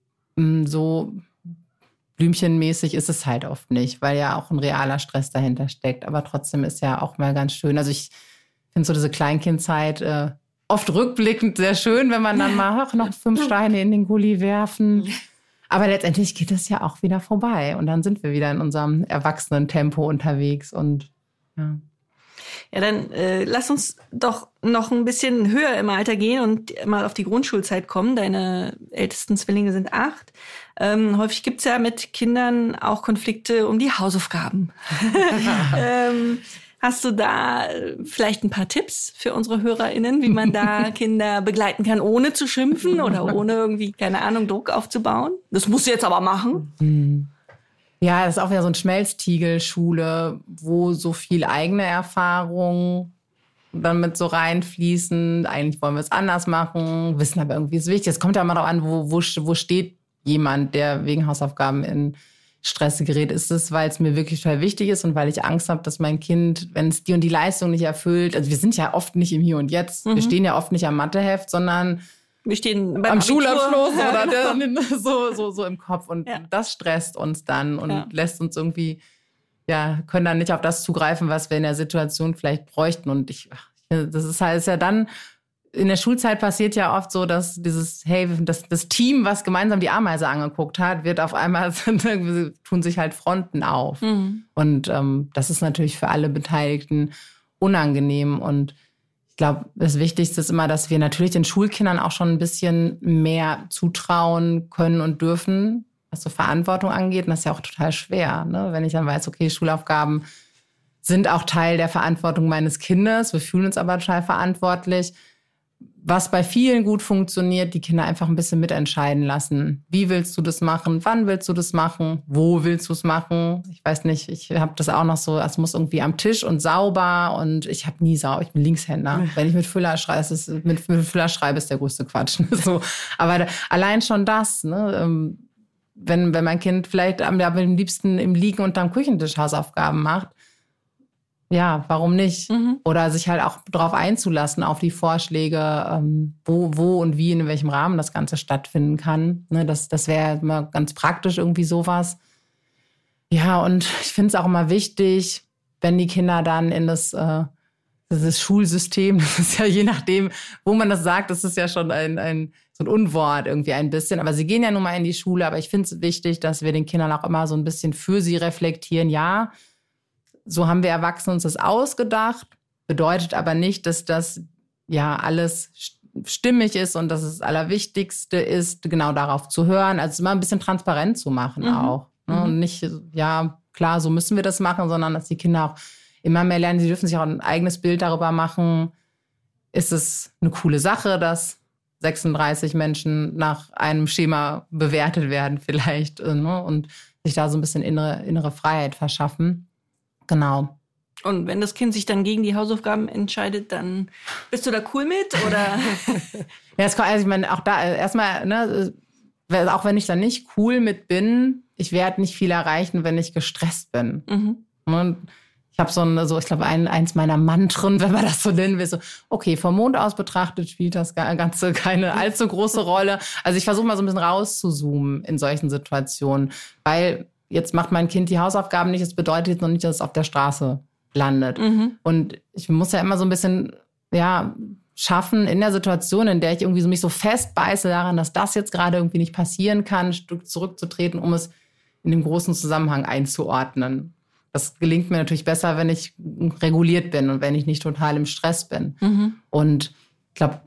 S5: so blümchenmäßig ist es halt oft nicht, weil ja auch ein realer Stress dahinter steckt. Aber trotzdem ist ja auch mal ganz schön. Also ich finde so diese Kleinkindzeit äh, oft rückblickend sehr schön, wenn man dann mal ach, noch fünf Steine in den Gully werfen. Aber letztendlich geht es ja auch wieder vorbei. Und dann sind wir wieder in unserem erwachsenen Tempo unterwegs. Und ja.
S1: Ja, dann äh, lass uns doch noch ein bisschen höher im Alter gehen und mal auf die Grundschulzeit kommen. Deine ältesten Zwillinge sind acht. Ähm, häufig gibt's ja mit Kindern auch Konflikte um die Hausaufgaben. ähm, hast du da vielleicht ein paar Tipps für unsere HörerInnen, wie man da Kinder begleiten kann, ohne zu schimpfen oder ohne irgendwie, keine Ahnung, Druck aufzubauen? Das musst du jetzt aber machen.
S5: Mhm. Ja, das ist auch wieder so ein Schmelztiegel-Schule, wo so viel eigene Erfahrung dann mit so reinfließen. Eigentlich wollen wir es anders machen, wissen aber irgendwie, es ist wichtig. Es kommt ja immer darauf an, wo, wo, wo steht jemand, der wegen Hausaufgaben in Stress gerät. Ist es, weil es mir wirklich total wichtig ist und weil ich Angst habe, dass mein Kind, wenn es die und die Leistung nicht erfüllt, also wir sind ja oft nicht im Hier und Jetzt, mhm. wir stehen ja oft nicht am Matheheft, sondern
S1: wir stehen beim
S5: am
S1: Abitur.
S5: Schulabschluss
S1: ja,
S5: oder
S1: genau.
S5: der, so, so, so im Kopf. Und ja. das stresst uns dann und ja. lässt uns irgendwie, ja, können dann nicht auf das zugreifen, was wir in der Situation vielleicht bräuchten. Und ich, das ist halt ist ja dann, in der Schulzeit passiert ja oft so, dass dieses, hey, das, das Team, was gemeinsam die Ameise angeguckt hat, wird auf einmal, tun sich halt Fronten auf. Mhm. Und ähm, das ist natürlich für alle Beteiligten unangenehm. Und ich glaube, das Wichtigste ist immer, dass wir natürlich den Schulkindern auch schon ein bisschen mehr zutrauen können und dürfen, was so Verantwortung angeht. Und das ist ja auch total schwer, ne? Wenn ich dann weiß, okay, Schulaufgaben sind auch Teil der Verantwortung meines Kindes. Wir fühlen uns aber total verantwortlich. was bei vielen gut funktioniert, die Kinder einfach ein bisschen mitentscheiden lassen. Wie willst du das machen? Wann willst du das machen? Wo willst du es machen? Ich weiß nicht, ich habe das auch noch so, es muss irgendwie am Tisch und sauber und ich habe nie sauber, ich bin Linkshänder. Wenn ich mit Füller schreibe, ist mit, mit Füller schreibe, ist der größte Quatsch. So. Aber da, allein schon das, ne? Wenn, wenn mein Kind vielleicht am, am liebsten im Liegen unterm Küchentisch Hausaufgaben macht, ja, warum nicht? Mhm. Oder sich halt auch darauf einzulassen, auf die Vorschläge, ähm, wo, wo und wie, in welchem Rahmen das Ganze stattfinden kann. Ne, das das wäre immer ganz praktisch irgendwie sowas. Ja, und ich finde es auch immer wichtig, wenn die Kinder dann in das, äh, das Schulsystem, das ist ja je nachdem, wo man das sagt, das ist ja schon ein, ein so ein Unwort irgendwie ein bisschen. Aber sie gehen ja nun mal in die Schule, aber ich finde es wichtig, dass wir den Kindern auch immer so ein bisschen für sie reflektieren. Ja, so haben wir Erwachsene uns das ausgedacht, bedeutet aber nicht, dass das ja alles stimmig ist und dass es das Allerwichtigste ist, genau darauf zu hören. Also immer ein bisschen transparent zu machen mhm. auch. Ne? Mhm. Und nicht, ja, klar, so müssen wir das machen, sondern dass die Kinder auch immer mehr lernen. Sie dürfen sich auch ein eigenes Bild darüber machen. Ist es eine coole Sache, dass sechsunddreißig Menschen nach einem Schema bewertet werden vielleicht, ne? Und sich da so ein bisschen innere, innere Freiheit verschaffen. Genau.
S1: Und wenn das Kind sich dann gegen die Hausaufgaben entscheidet, dann bist du da cool mit, oder?
S5: Ja, es, also ich meine, auch da erstmal, ne, auch wenn ich da nicht cool mit bin, ich werde nicht viel erreichen, wenn ich gestresst bin. Mhm. Und ich habe so ein, so, ich glaube, ein, eins meiner Mantren, wenn man das so nennen will, so, okay, vom Mond aus betrachtet spielt das Ganze keine allzu große Rolle. Also ich versuche mal so ein bisschen rauszuzoomen in solchen Situationen, weil jetzt macht mein Kind die Hausaufgaben nicht, das bedeutet jetzt noch nicht, dass es auf der Straße landet. Mhm. Und ich muss ja immer so ein bisschen, ja, schaffen in der Situation, in der ich irgendwie so mich so festbeiße daran, dass das jetzt gerade irgendwie nicht passieren kann, ein Stück zurückzutreten, um es in den großen Zusammenhang einzuordnen. Das gelingt mir natürlich besser, wenn ich reguliert bin und wenn ich nicht total im Stress bin. Mhm. Und ich glaube,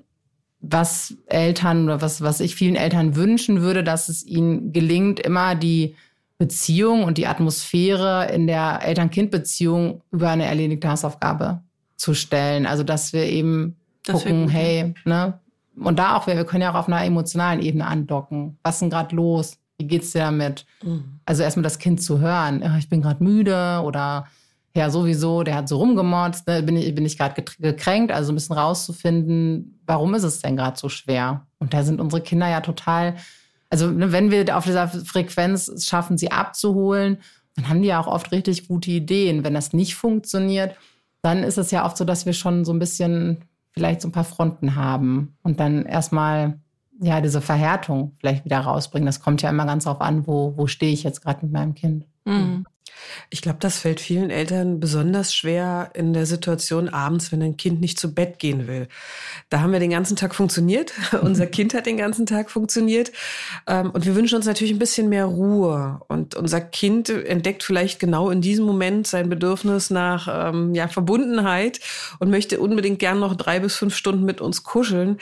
S5: was Eltern oder was, was ich vielen Eltern wünschen würde, dass es ihnen gelingt, immer die Beziehung und die Atmosphäre in der Eltern-Kind-Beziehung über eine erledigte Hausaufgabe zu stellen. Also, dass wir eben das gucken, gut, hey, ne? Und da auch, wir, wir können ja auch auf einer emotionalen Ebene andocken. Was ist denn gerade los? Wie geht's dir damit? Mhm. Also erstmal das Kind zu hören. Ja, ich bin gerade müde oder ja, sowieso, der hat so rumgemotzt, ne? bin ich, bin ich gerade gekränkt. Also ein bisschen rauszufinden, warum ist es denn gerade so schwer? Und da sind unsere Kinder ja total... Also wenn wir auf dieser Frequenz es schaffen, sie abzuholen, dann haben die ja auch oft richtig gute Ideen. Wenn das nicht funktioniert, dann ist es ja oft so, dass wir schon so ein bisschen vielleicht so ein paar Fronten haben und dann erstmal ja diese Verhärtung vielleicht wieder rausbringen. Das kommt ja immer ganz drauf an, wo, wo stehe ich jetzt gerade mit meinem Kind.
S1: Mhm.
S4: Ich glaube, das fällt vielen Eltern besonders schwer in der Situation abends, wenn ein Kind nicht zu Bett gehen will. Da haben wir den ganzen Tag funktioniert. Unser Kind hat den ganzen Tag funktioniert. Und wir wünschen uns natürlich ein bisschen mehr Ruhe. Und unser Kind entdeckt vielleicht genau in diesem Moment sein Bedürfnis nach ähm, ja, Verbundenheit und möchte unbedingt gern noch drei bis fünf Stunden mit uns kuscheln.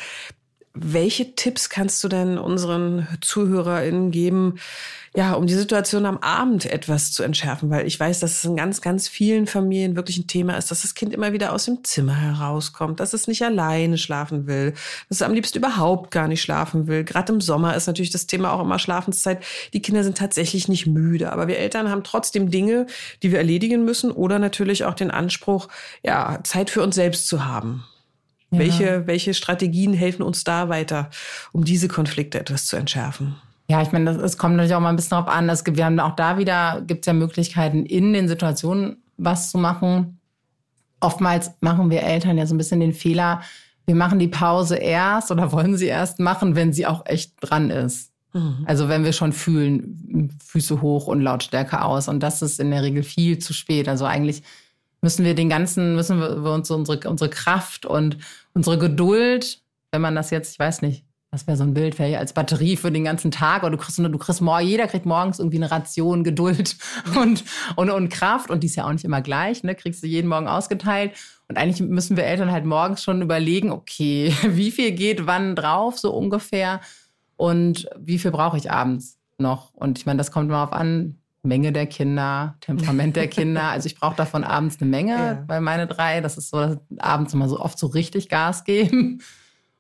S4: Welche Tipps kannst du denn unseren ZuhörerInnen geben, ja, um die Situation am Abend etwas zu entschärfen? Weil ich weiß, dass es in ganz, ganz vielen Familien wirklich ein Thema ist, dass das Kind immer wieder aus dem Zimmer herauskommt, dass es nicht alleine schlafen will, dass es am liebsten überhaupt gar nicht schlafen will. Gerade im Sommer ist natürlich das Thema auch immer Schlafenszeit. Die Kinder sind tatsächlich nicht müde, aber wir Eltern haben trotzdem Dinge, die wir erledigen müssen oder natürlich auch den Anspruch, ja, Zeit für uns selbst zu haben. Ja. Welche, welche Strategien helfen uns da weiter, um diese Konflikte etwas zu entschärfen?
S5: Ja, ich meine, es kommt natürlich auch mal ein bisschen drauf an. Es gibt, wir haben auch da wieder, gibt es ja Möglichkeiten, in den Situationen was zu machen. Oftmals machen wir Eltern ja so ein bisschen den Fehler, wir machen die Pause erst oder wollen sie erst machen, wenn sie auch echt dran ist. Mhm. Also wenn wir schon fühlen, Füße hoch und Lautstärke aus. Und das ist in der Regel viel zu spät. Also eigentlich müssen wir den ganzen, müssen wir uns unsere, unsere Kraft und unsere Geduld, wenn man das jetzt, ich weiß nicht, das wäre so ein Bild, wäre als Batterie für den ganzen Tag. Oder du kriegst, du kriegst morgen, jeder kriegt morgens irgendwie eine Ration Geduld und, und, und Kraft. Und die ist ja auch nicht immer gleich, ne? Kriegst du jeden Morgen ausgeteilt. Und eigentlich müssen wir Eltern halt morgens schon überlegen, okay, wie viel geht wann drauf, so ungefähr. Und wie viel brauche ich abends noch? Und ich meine, das kommt immer auf an, Menge der Kinder, Temperament der Kinder. Also ich brauche davon abends eine Menge, ja. Bei meine drei. Das ist so, dass abends immer so oft so richtig Gas geben.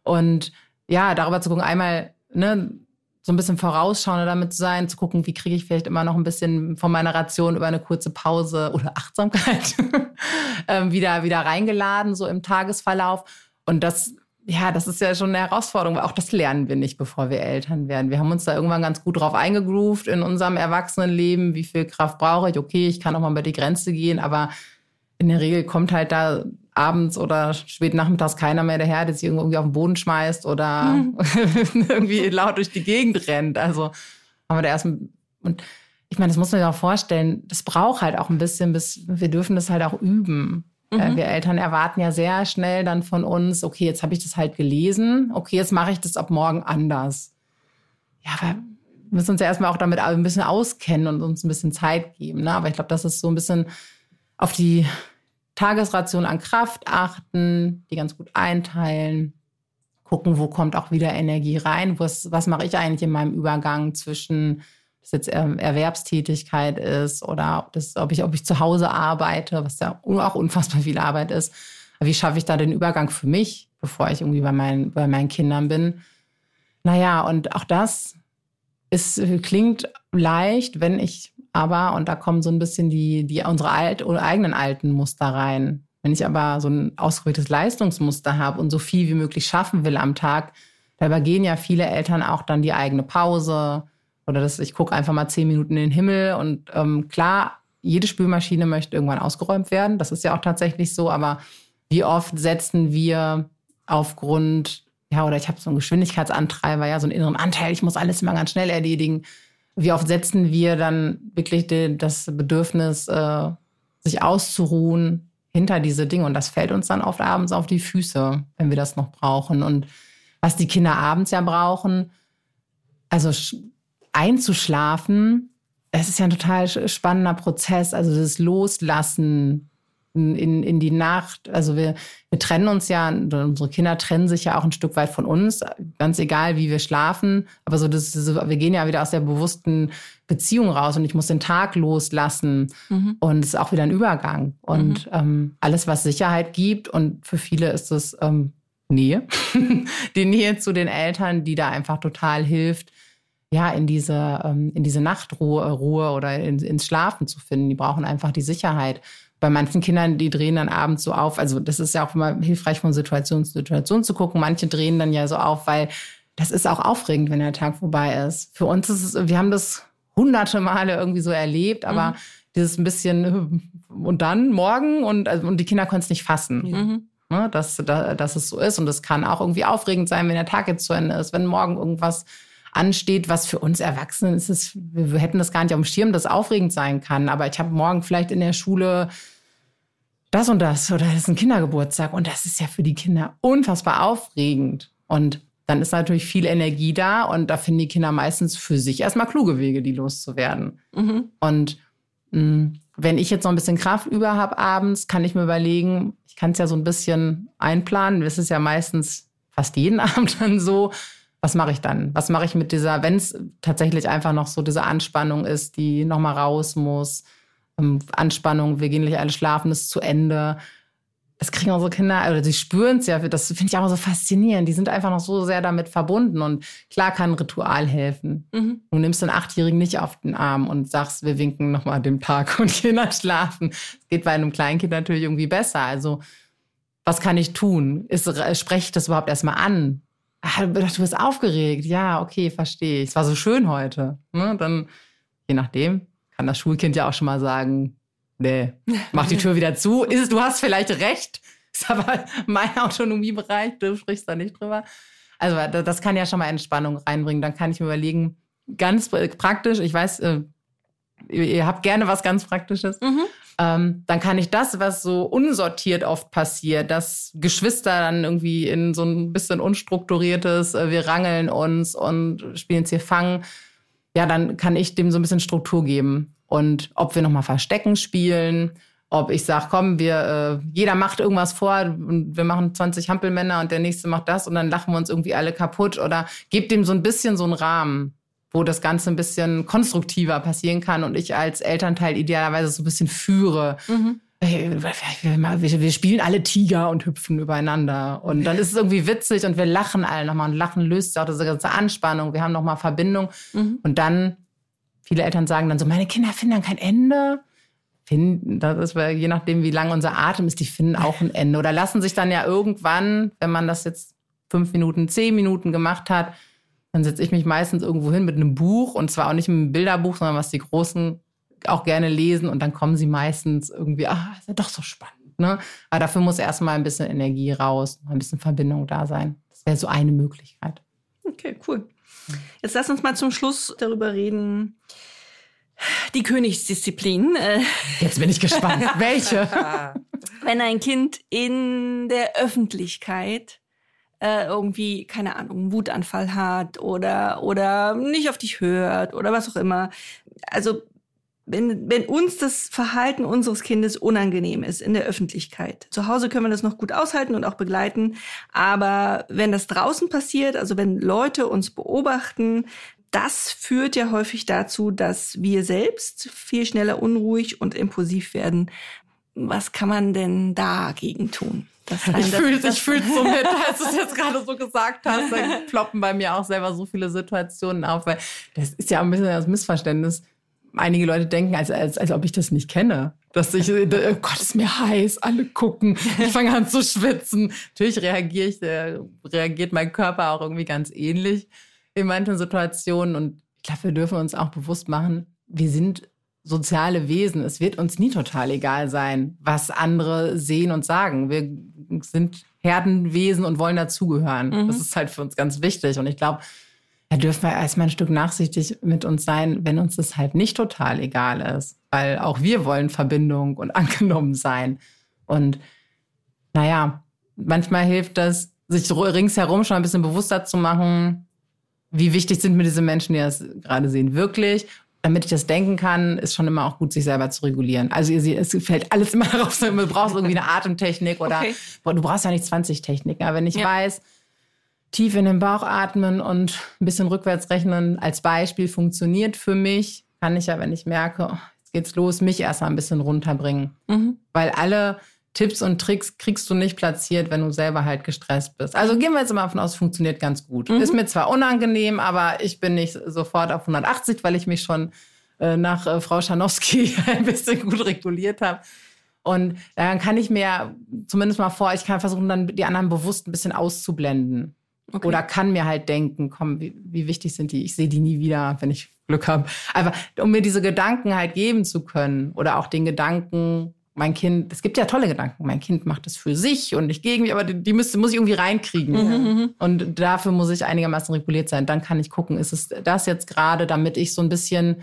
S5: Und ja, darüber zu gucken, einmal, ne, so ein bisschen vorausschauender damit zu sein, zu gucken, wie kriege ich vielleicht immer noch ein bisschen von meiner Ration über eine kurze Pause oder Achtsamkeit ähm, wieder, wieder reingeladen, so im Tagesverlauf. Und das, ja, das ist ja schon eine Herausforderung, weil auch das lernen wir nicht, bevor wir Eltern werden. Wir haben uns da irgendwann ganz gut drauf eingegroovt in unserem Erwachsenenleben. Wie viel Kraft brauche ich? Okay, ich kann auch mal über die Grenze gehen, aber in der Regel kommt halt da abends oder spät nachmittags keiner mehr daher, der sich irgendwie auf den Boden schmeißt oder mhm. irgendwie laut durch die Gegend rennt. Also haben wir da erst, und ich meine, das muss man sich auch vorstellen, das braucht halt auch ein bisschen, bis wir dürfen das halt auch üben. Mhm. Wir Eltern erwarten ja sehr schnell dann von uns, okay, jetzt habe ich das halt gelesen, okay, jetzt mache ich das ab morgen anders. Ja, aber wir müssen uns ja erstmal auch damit ein bisschen auskennen und uns ein bisschen Zeit geben. Ne? Aber ich glaube, das ist so ein bisschen auf die Tagesration an Kraft achten, die ganz gut einteilen, gucken, wo kommt auch wieder Energie rein, was, was mache ich eigentlich in meinem Übergang zwischen, ob das jetzt Erwerbstätigkeit ist oder ob, das, ob, ich, ob ich zu Hause arbeite, was ja auch unfassbar viel Arbeit ist. Aber wie schaffe ich da den Übergang für mich, bevor ich irgendwie bei meinen, bei meinen Kindern bin? Naja, und auch das ist, klingt leicht, wenn ich aber, und da kommen so ein bisschen die, die unsere alt, oder eigenen alten Muster rein. Wenn ich aber so ein ausgeprägtes Leistungsmuster habe und so viel wie möglich schaffen will am Tag, da übergehen ja viele Eltern auch dann die eigene Pause oder das, ich gucke einfach mal zehn Minuten in den Himmel. Und ähm, klar, jede Spülmaschine möchte irgendwann ausgeräumt werden. Das ist ja auch tatsächlich so. Aber wie oft setzen wir aufgrund, ja, oder ich habe so einen Geschwindigkeitsantreiber, ja, so einen inneren Anteil, ich muss alles immer ganz schnell erledigen. Wie oft setzen wir dann wirklich die, das Bedürfnis, äh, sich auszuruhen hinter diese Dinge? Und das fällt uns dann oft abends auf die Füße, wenn wir das noch brauchen. Und was die Kinder abends ja brauchen, also einzuschlafen, das ist ja ein total spannender Prozess. Also das Loslassen in, in die Nacht. Also wir, wir trennen uns ja, unsere Kinder trennen sich ja auch ein Stück weit von uns, ganz egal, wie wir schlafen. Aber so das, wir gehen ja wieder aus der bewussten Beziehung raus und ich muss den Tag loslassen. Mhm. Und es ist auch wieder ein Übergang. Und mhm. ähm, alles, was Sicherheit gibt, und für viele ist es ähm, Nähe. Die Nähe zu den Eltern, die da einfach total hilft, ja, in diese, ähm, in diese Nachtruhe Ruhe oder in, ins Schlafen zu finden. Die brauchen einfach die Sicherheit. Bei manchen Kindern, die drehen dann abends so auf. Also das ist ja auch immer hilfreich, von Situation zu Situation zu gucken. Manche drehen dann ja so auf, weil das ist auch aufregend, wenn der Tag vorbei ist. Für uns ist es, wir haben das hunderte Male irgendwie so erlebt, aber mhm. dieses ein bisschen und dann morgen und, also, und die Kinder können es nicht fassen. Mhm. Ne, dass, dass es so ist. Und es kann auch irgendwie aufregend sein, wenn der Tag jetzt zu Ende ist, wenn morgen irgendwas ansteht, was für uns Erwachsenen ist. Es, wir hätten das gar nicht auf dem Schirm, dass es aufregend sein kann. Aber ich habe morgen vielleicht in der Schule das und das oder das ist ein Kindergeburtstag. Und das ist ja für die Kinder unfassbar aufregend. Und dann ist natürlich viel Energie da. Und da finden die Kinder meistens für sich erstmal kluge Wege, die loszuwerden. Mhm. Und mh, wenn ich jetzt noch ein bisschen Kraft über habe abends, kann ich mir überlegen, ich kann es ja so ein bisschen einplanen. Es ist ja meistens fast jeden Abend dann so. Was mache ich dann? Was mache ich mit dieser, wenn es tatsächlich einfach noch so diese Anspannung ist, die nochmal raus muss? Ähm, Anspannung, wir gehen gleich alle schlafen, ist zu Ende. Das kriegen unsere Kinder, oder sie spüren es ja, das finde ich auch so faszinierend. Die sind einfach noch so sehr damit verbunden. Und klar kann ein Ritual helfen. Mhm. Du nimmst den Achtjährigen nicht auf den Arm und sagst, wir winken nochmal dem Tag und gehen dann schlafen. Das geht bei einem Kleinkind natürlich irgendwie besser. Also was kann ich tun? Ist, spreche ich das überhaupt erstmal an? Ah, du bist aufgeregt. Ja, okay, verstehe ich. Es war so schön heute. Ne? Dann, je nachdem, kann das Schulkind ja auch schon mal sagen, nee, mach die Tür wieder zu. Ist, du hast vielleicht recht. Ist aber mein Autonomiebereich. Du sprichst da nicht drüber. Also das kann ja schon mal Entspannung reinbringen. Dann kann ich mir überlegen, ganz praktisch, ich weiß, ihr habt gerne was ganz Praktisches. Mhm. Ähm, dann kann ich das, was so unsortiert oft passiert, dass Geschwister dann irgendwie in so ein bisschen unstrukturiertes, äh, wir rangeln uns und spielen jetzt hier Fang, ja, dann kann ich dem so ein bisschen Struktur geben. Und ob wir nochmal Verstecken spielen, ob ich sage, komm, wir, äh, jeder macht irgendwas vor und wir machen zwanzig Hampelmänner und der nächste macht das und dann lachen wir uns irgendwie alle kaputt, oder gebt dem so ein bisschen so einen Rahmen, wo das Ganze ein bisschen konstruktiver passieren kann und ich als Elternteil idealerweise so ein bisschen führe. Mhm. wir spielen alle Tiger und hüpfen übereinander. Und dann ist es irgendwie witzig und wir lachen alle nochmal. Und Lachen löst auch diese ganze Anspannung. Wir haben nochmal Verbindung. Mhm. Und dann, viele Eltern sagen dann so, meine Kinder finden dann kein Ende. Finden, das ist, je nachdem, wie lang unser Atem ist, die finden auch ein Ende. Oder lassen sich dann ja irgendwann, wenn man das jetzt fünf Minuten, zehn Minuten gemacht hat, dann setze ich mich meistens irgendwo hin mit einem Buch. Und zwar auch nicht mit einem Bilderbuch, sondern was die Großen auch gerne lesen. Und dann kommen sie meistens irgendwie, ah, ist ja doch so spannend. Ne? Aber dafür muss erstmal ein bisschen Energie raus, ein bisschen Verbindung da sein. Das wäre so eine Möglichkeit.
S1: Okay, cool. Jetzt lass uns mal zum Schluss darüber reden. Die Königsdisziplin.
S5: Jetzt bin ich gespannt. Welche?
S1: Wenn ein Kind in der Öffentlichkeit äh, irgendwie, keine Ahnung, einen Wutanfall hat oder, oder nicht auf dich hört oder was auch immer. Also wenn, wenn uns das Verhalten unseres Kindes unangenehm ist in der Öffentlichkeit. Zu Hause können wir das noch gut aushalten und auch begleiten. Aber wenn das draußen passiert, also wenn Leute uns beobachten, das führt ja häufig dazu, dass wir selbst viel schneller unruhig und impulsiv werden. Was kann man denn dagegen tun?
S5: Das ich fühle es fühl so mit, als du es jetzt gerade so gesagt hast. Da ploppen bei mir auch selber so viele Situationen auf. Weil das ist ja ein bisschen das Missverständnis. Einige Leute denken, als, als, als ob ich das nicht kenne. Dass ich, oh Gott, ist mir heiß, alle gucken. Ich fange an zu schwitzen. Natürlich reagiere ich, äh, reagiert mein Körper auch irgendwie ganz ähnlich in manchen Situationen. Und ich glaube, wir dürfen uns auch bewusst machen, wir sind soziale Wesen. Es wird uns nie total egal sein, was andere sehen und sagen. Wir sind Herdenwesen und wollen dazugehören. Mhm. Das ist halt für uns ganz wichtig. Und ich glaube, da dürfen wir erstmal ein Stück nachsichtig mit uns sein, wenn uns das halt nicht total egal ist. Weil auch wir wollen Verbindung und angenommen sein. Und naja, manchmal hilft das, sich ringsherum schon ein bisschen bewusster zu machen, wie wichtig sind mir diese Menschen, die das gerade sehen, wirklich. Damit ich das denken kann, ist schon immer auch gut, sich selber zu regulieren. Also es fällt alles immer darauf, du brauchst irgendwie eine Atemtechnik oder okay. Du brauchst ja nicht zwanzig Techniken. Aber wenn ich ja. weiß, tief in den Bauch atmen und ein bisschen rückwärts rechnen als Beispiel funktioniert für mich, kann ich ja, wenn ich merke, oh, jetzt geht's los, mich erstmal ein bisschen runterbringen. Mhm. Weil alle Tipps und Tricks kriegst du nicht platziert, wenn du selber halt gestresst bist. Also gehen wir jetzt mal davon aus, funktioniert ganz gut. Mhm. Ist mir zwar unangenehm, aber ich bin nicht sofort auf hundertachtzig, weil ich mich schon äh, nach äh, Frau Schanowski ein bisschen gut reguliert habe. Und dann kann ich mir zumindest mal vor, ich kann versuchen, dann die anderen bewusst ein bisschen auszublenden. Okay. Oder kann mir halt denken, komm, wie, wie wichtig sind die? Ich sehe die nie wieder, wenn ich Glück habe. Aber um mir diese Gedanken halt geben zu können oder auch den Gedanken, mein Kind, es gibt ja tolle Gedanken, mein Kind macht das für sich und nicht gegen mich, aber die, die müsste, muss ich irgendwie reinkriegen. Mhm. Und dafür muss ich einigermaßen reguliert sein. Dann kann ich gucken, ist es das jetzt gerade, damit ich so ein bisschen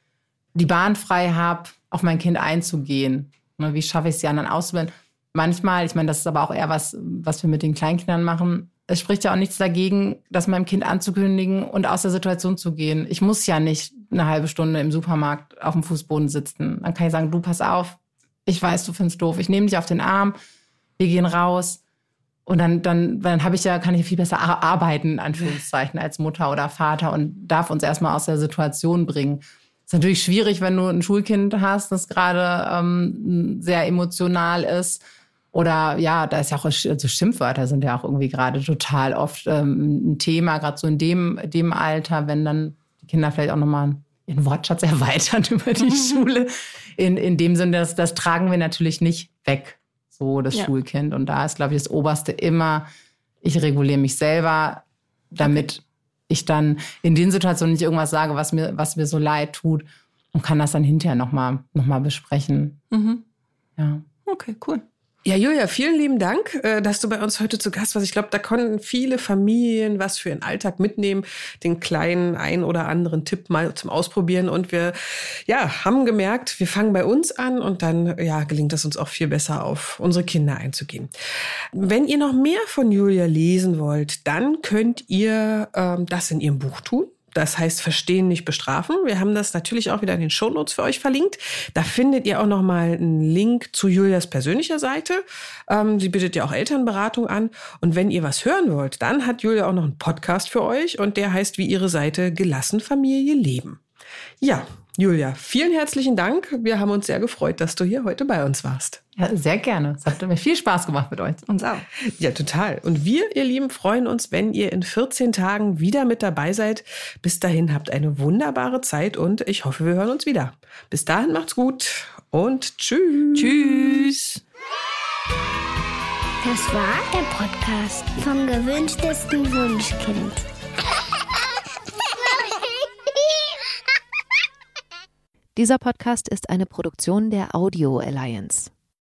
S5: die Bahn frei habe, auf mein Kind einzugehen. Wie schaffe ich es, die anderen auszublenden? Manchmal, ich meine, das ist aber auch eher was, was wir mit den Kleinkindern machen. Es spricht ja auch nichts dagegen, das meinem Kind anzukündigen und aus der Situation zu gehen. Ich muss ja nicht eine halbe Stunde im Supermarkt auf dem Fußboden sitzen. Dann kann ich sagen, du, pass auf, ich weiß, du findest doof. Ich nehme dich auf den Arm, wir gehen raus. Und dann, dann, dann habe ich ja, kann ich viel besser arbeiten, in Anführungszeichen, als Mutter oder Vater und darf uns erstmal aus der Situation bringen. Ist natürlich schwierig, wenn du ein Schulkind hast, das gerade ähm, sehr emotional ist. Oder ja, da ist ja auch, also Schimpfwörter sind ja auch irgendwie gerade total oft ähm, ein Thema, gerade so in dem, dem Alter, wenn dann die Kinder vielleicht auch nochmal ihren Wortschatz erweitern über die Schule. In, in dem Sinne, das, das tragen wir natürlich nicht weg, so das ja. Schulkind. Und da ist, glaube ich, das Oberste immer, ich reguliere mich selber, damit okay. ich dann in den Situationen nicht irgendwas sage, was mir, was mir so leid tut und kann das dann hinterher nochmal noch mal besprechen. Mhm.
S1: Ja. Okay, cool.
S4: Ja, Julia, vielen lieben Dank, dass du bei uns heute zu Gast warst. Ich glaube, da konnten viele Familien was für ihren Alltag mitnehmen, den kleinen ein oder anderen Tipp mal zum Ausprobieren. Und wir ja, haben gemerkt, wir fangen bei uns an und dann ja, gelingt es uns auch viel besser, auf unsere Kinder einzugehen. Wenn ihr noch mehr von Julia lesen wollt, dann könnt ihr ähm, das in ihrem Buch tun. Das heißt, verstehen, nicht bestrafen. Wir haben das natürlich auch wieder in den Shownotes für euch verlinkt. Da findet ihr auch noch mal einen Link zu Julias persönlicher Seite. Ähm, sie bietet ja auch Elternberatung an. Und wenn ihr was hören wollt, dann hat Julia auch noch einen Podcast für euch. Und der heißt wie ihre Seite Gelassen Familie leben. Ja, Julia, vielen herzlichen Dank. Wir haben uns sehr gefreut, dass du hier heute bei uns warst.
S5: Ja, sehr gerne. Es hat mir viel Spaß gemacht mit euch.
S1: Uns auch.
S4: Ja, total. Und wir, ihr Lieben, freuen uns, wenn ihr in vierzehn Tagen wieder mit dabei seid. Bis dahin habt eine wunderbare Zeit und ich hoffe, wir hören uns wieder. Bis dahin macht's gut und tschüss.
S1: Tschüss.
S3: Das war der Podcast vom gewünschtesten Wunschkind.
S2: Dieser Podcast ist eine Produktion der Audio Alliance.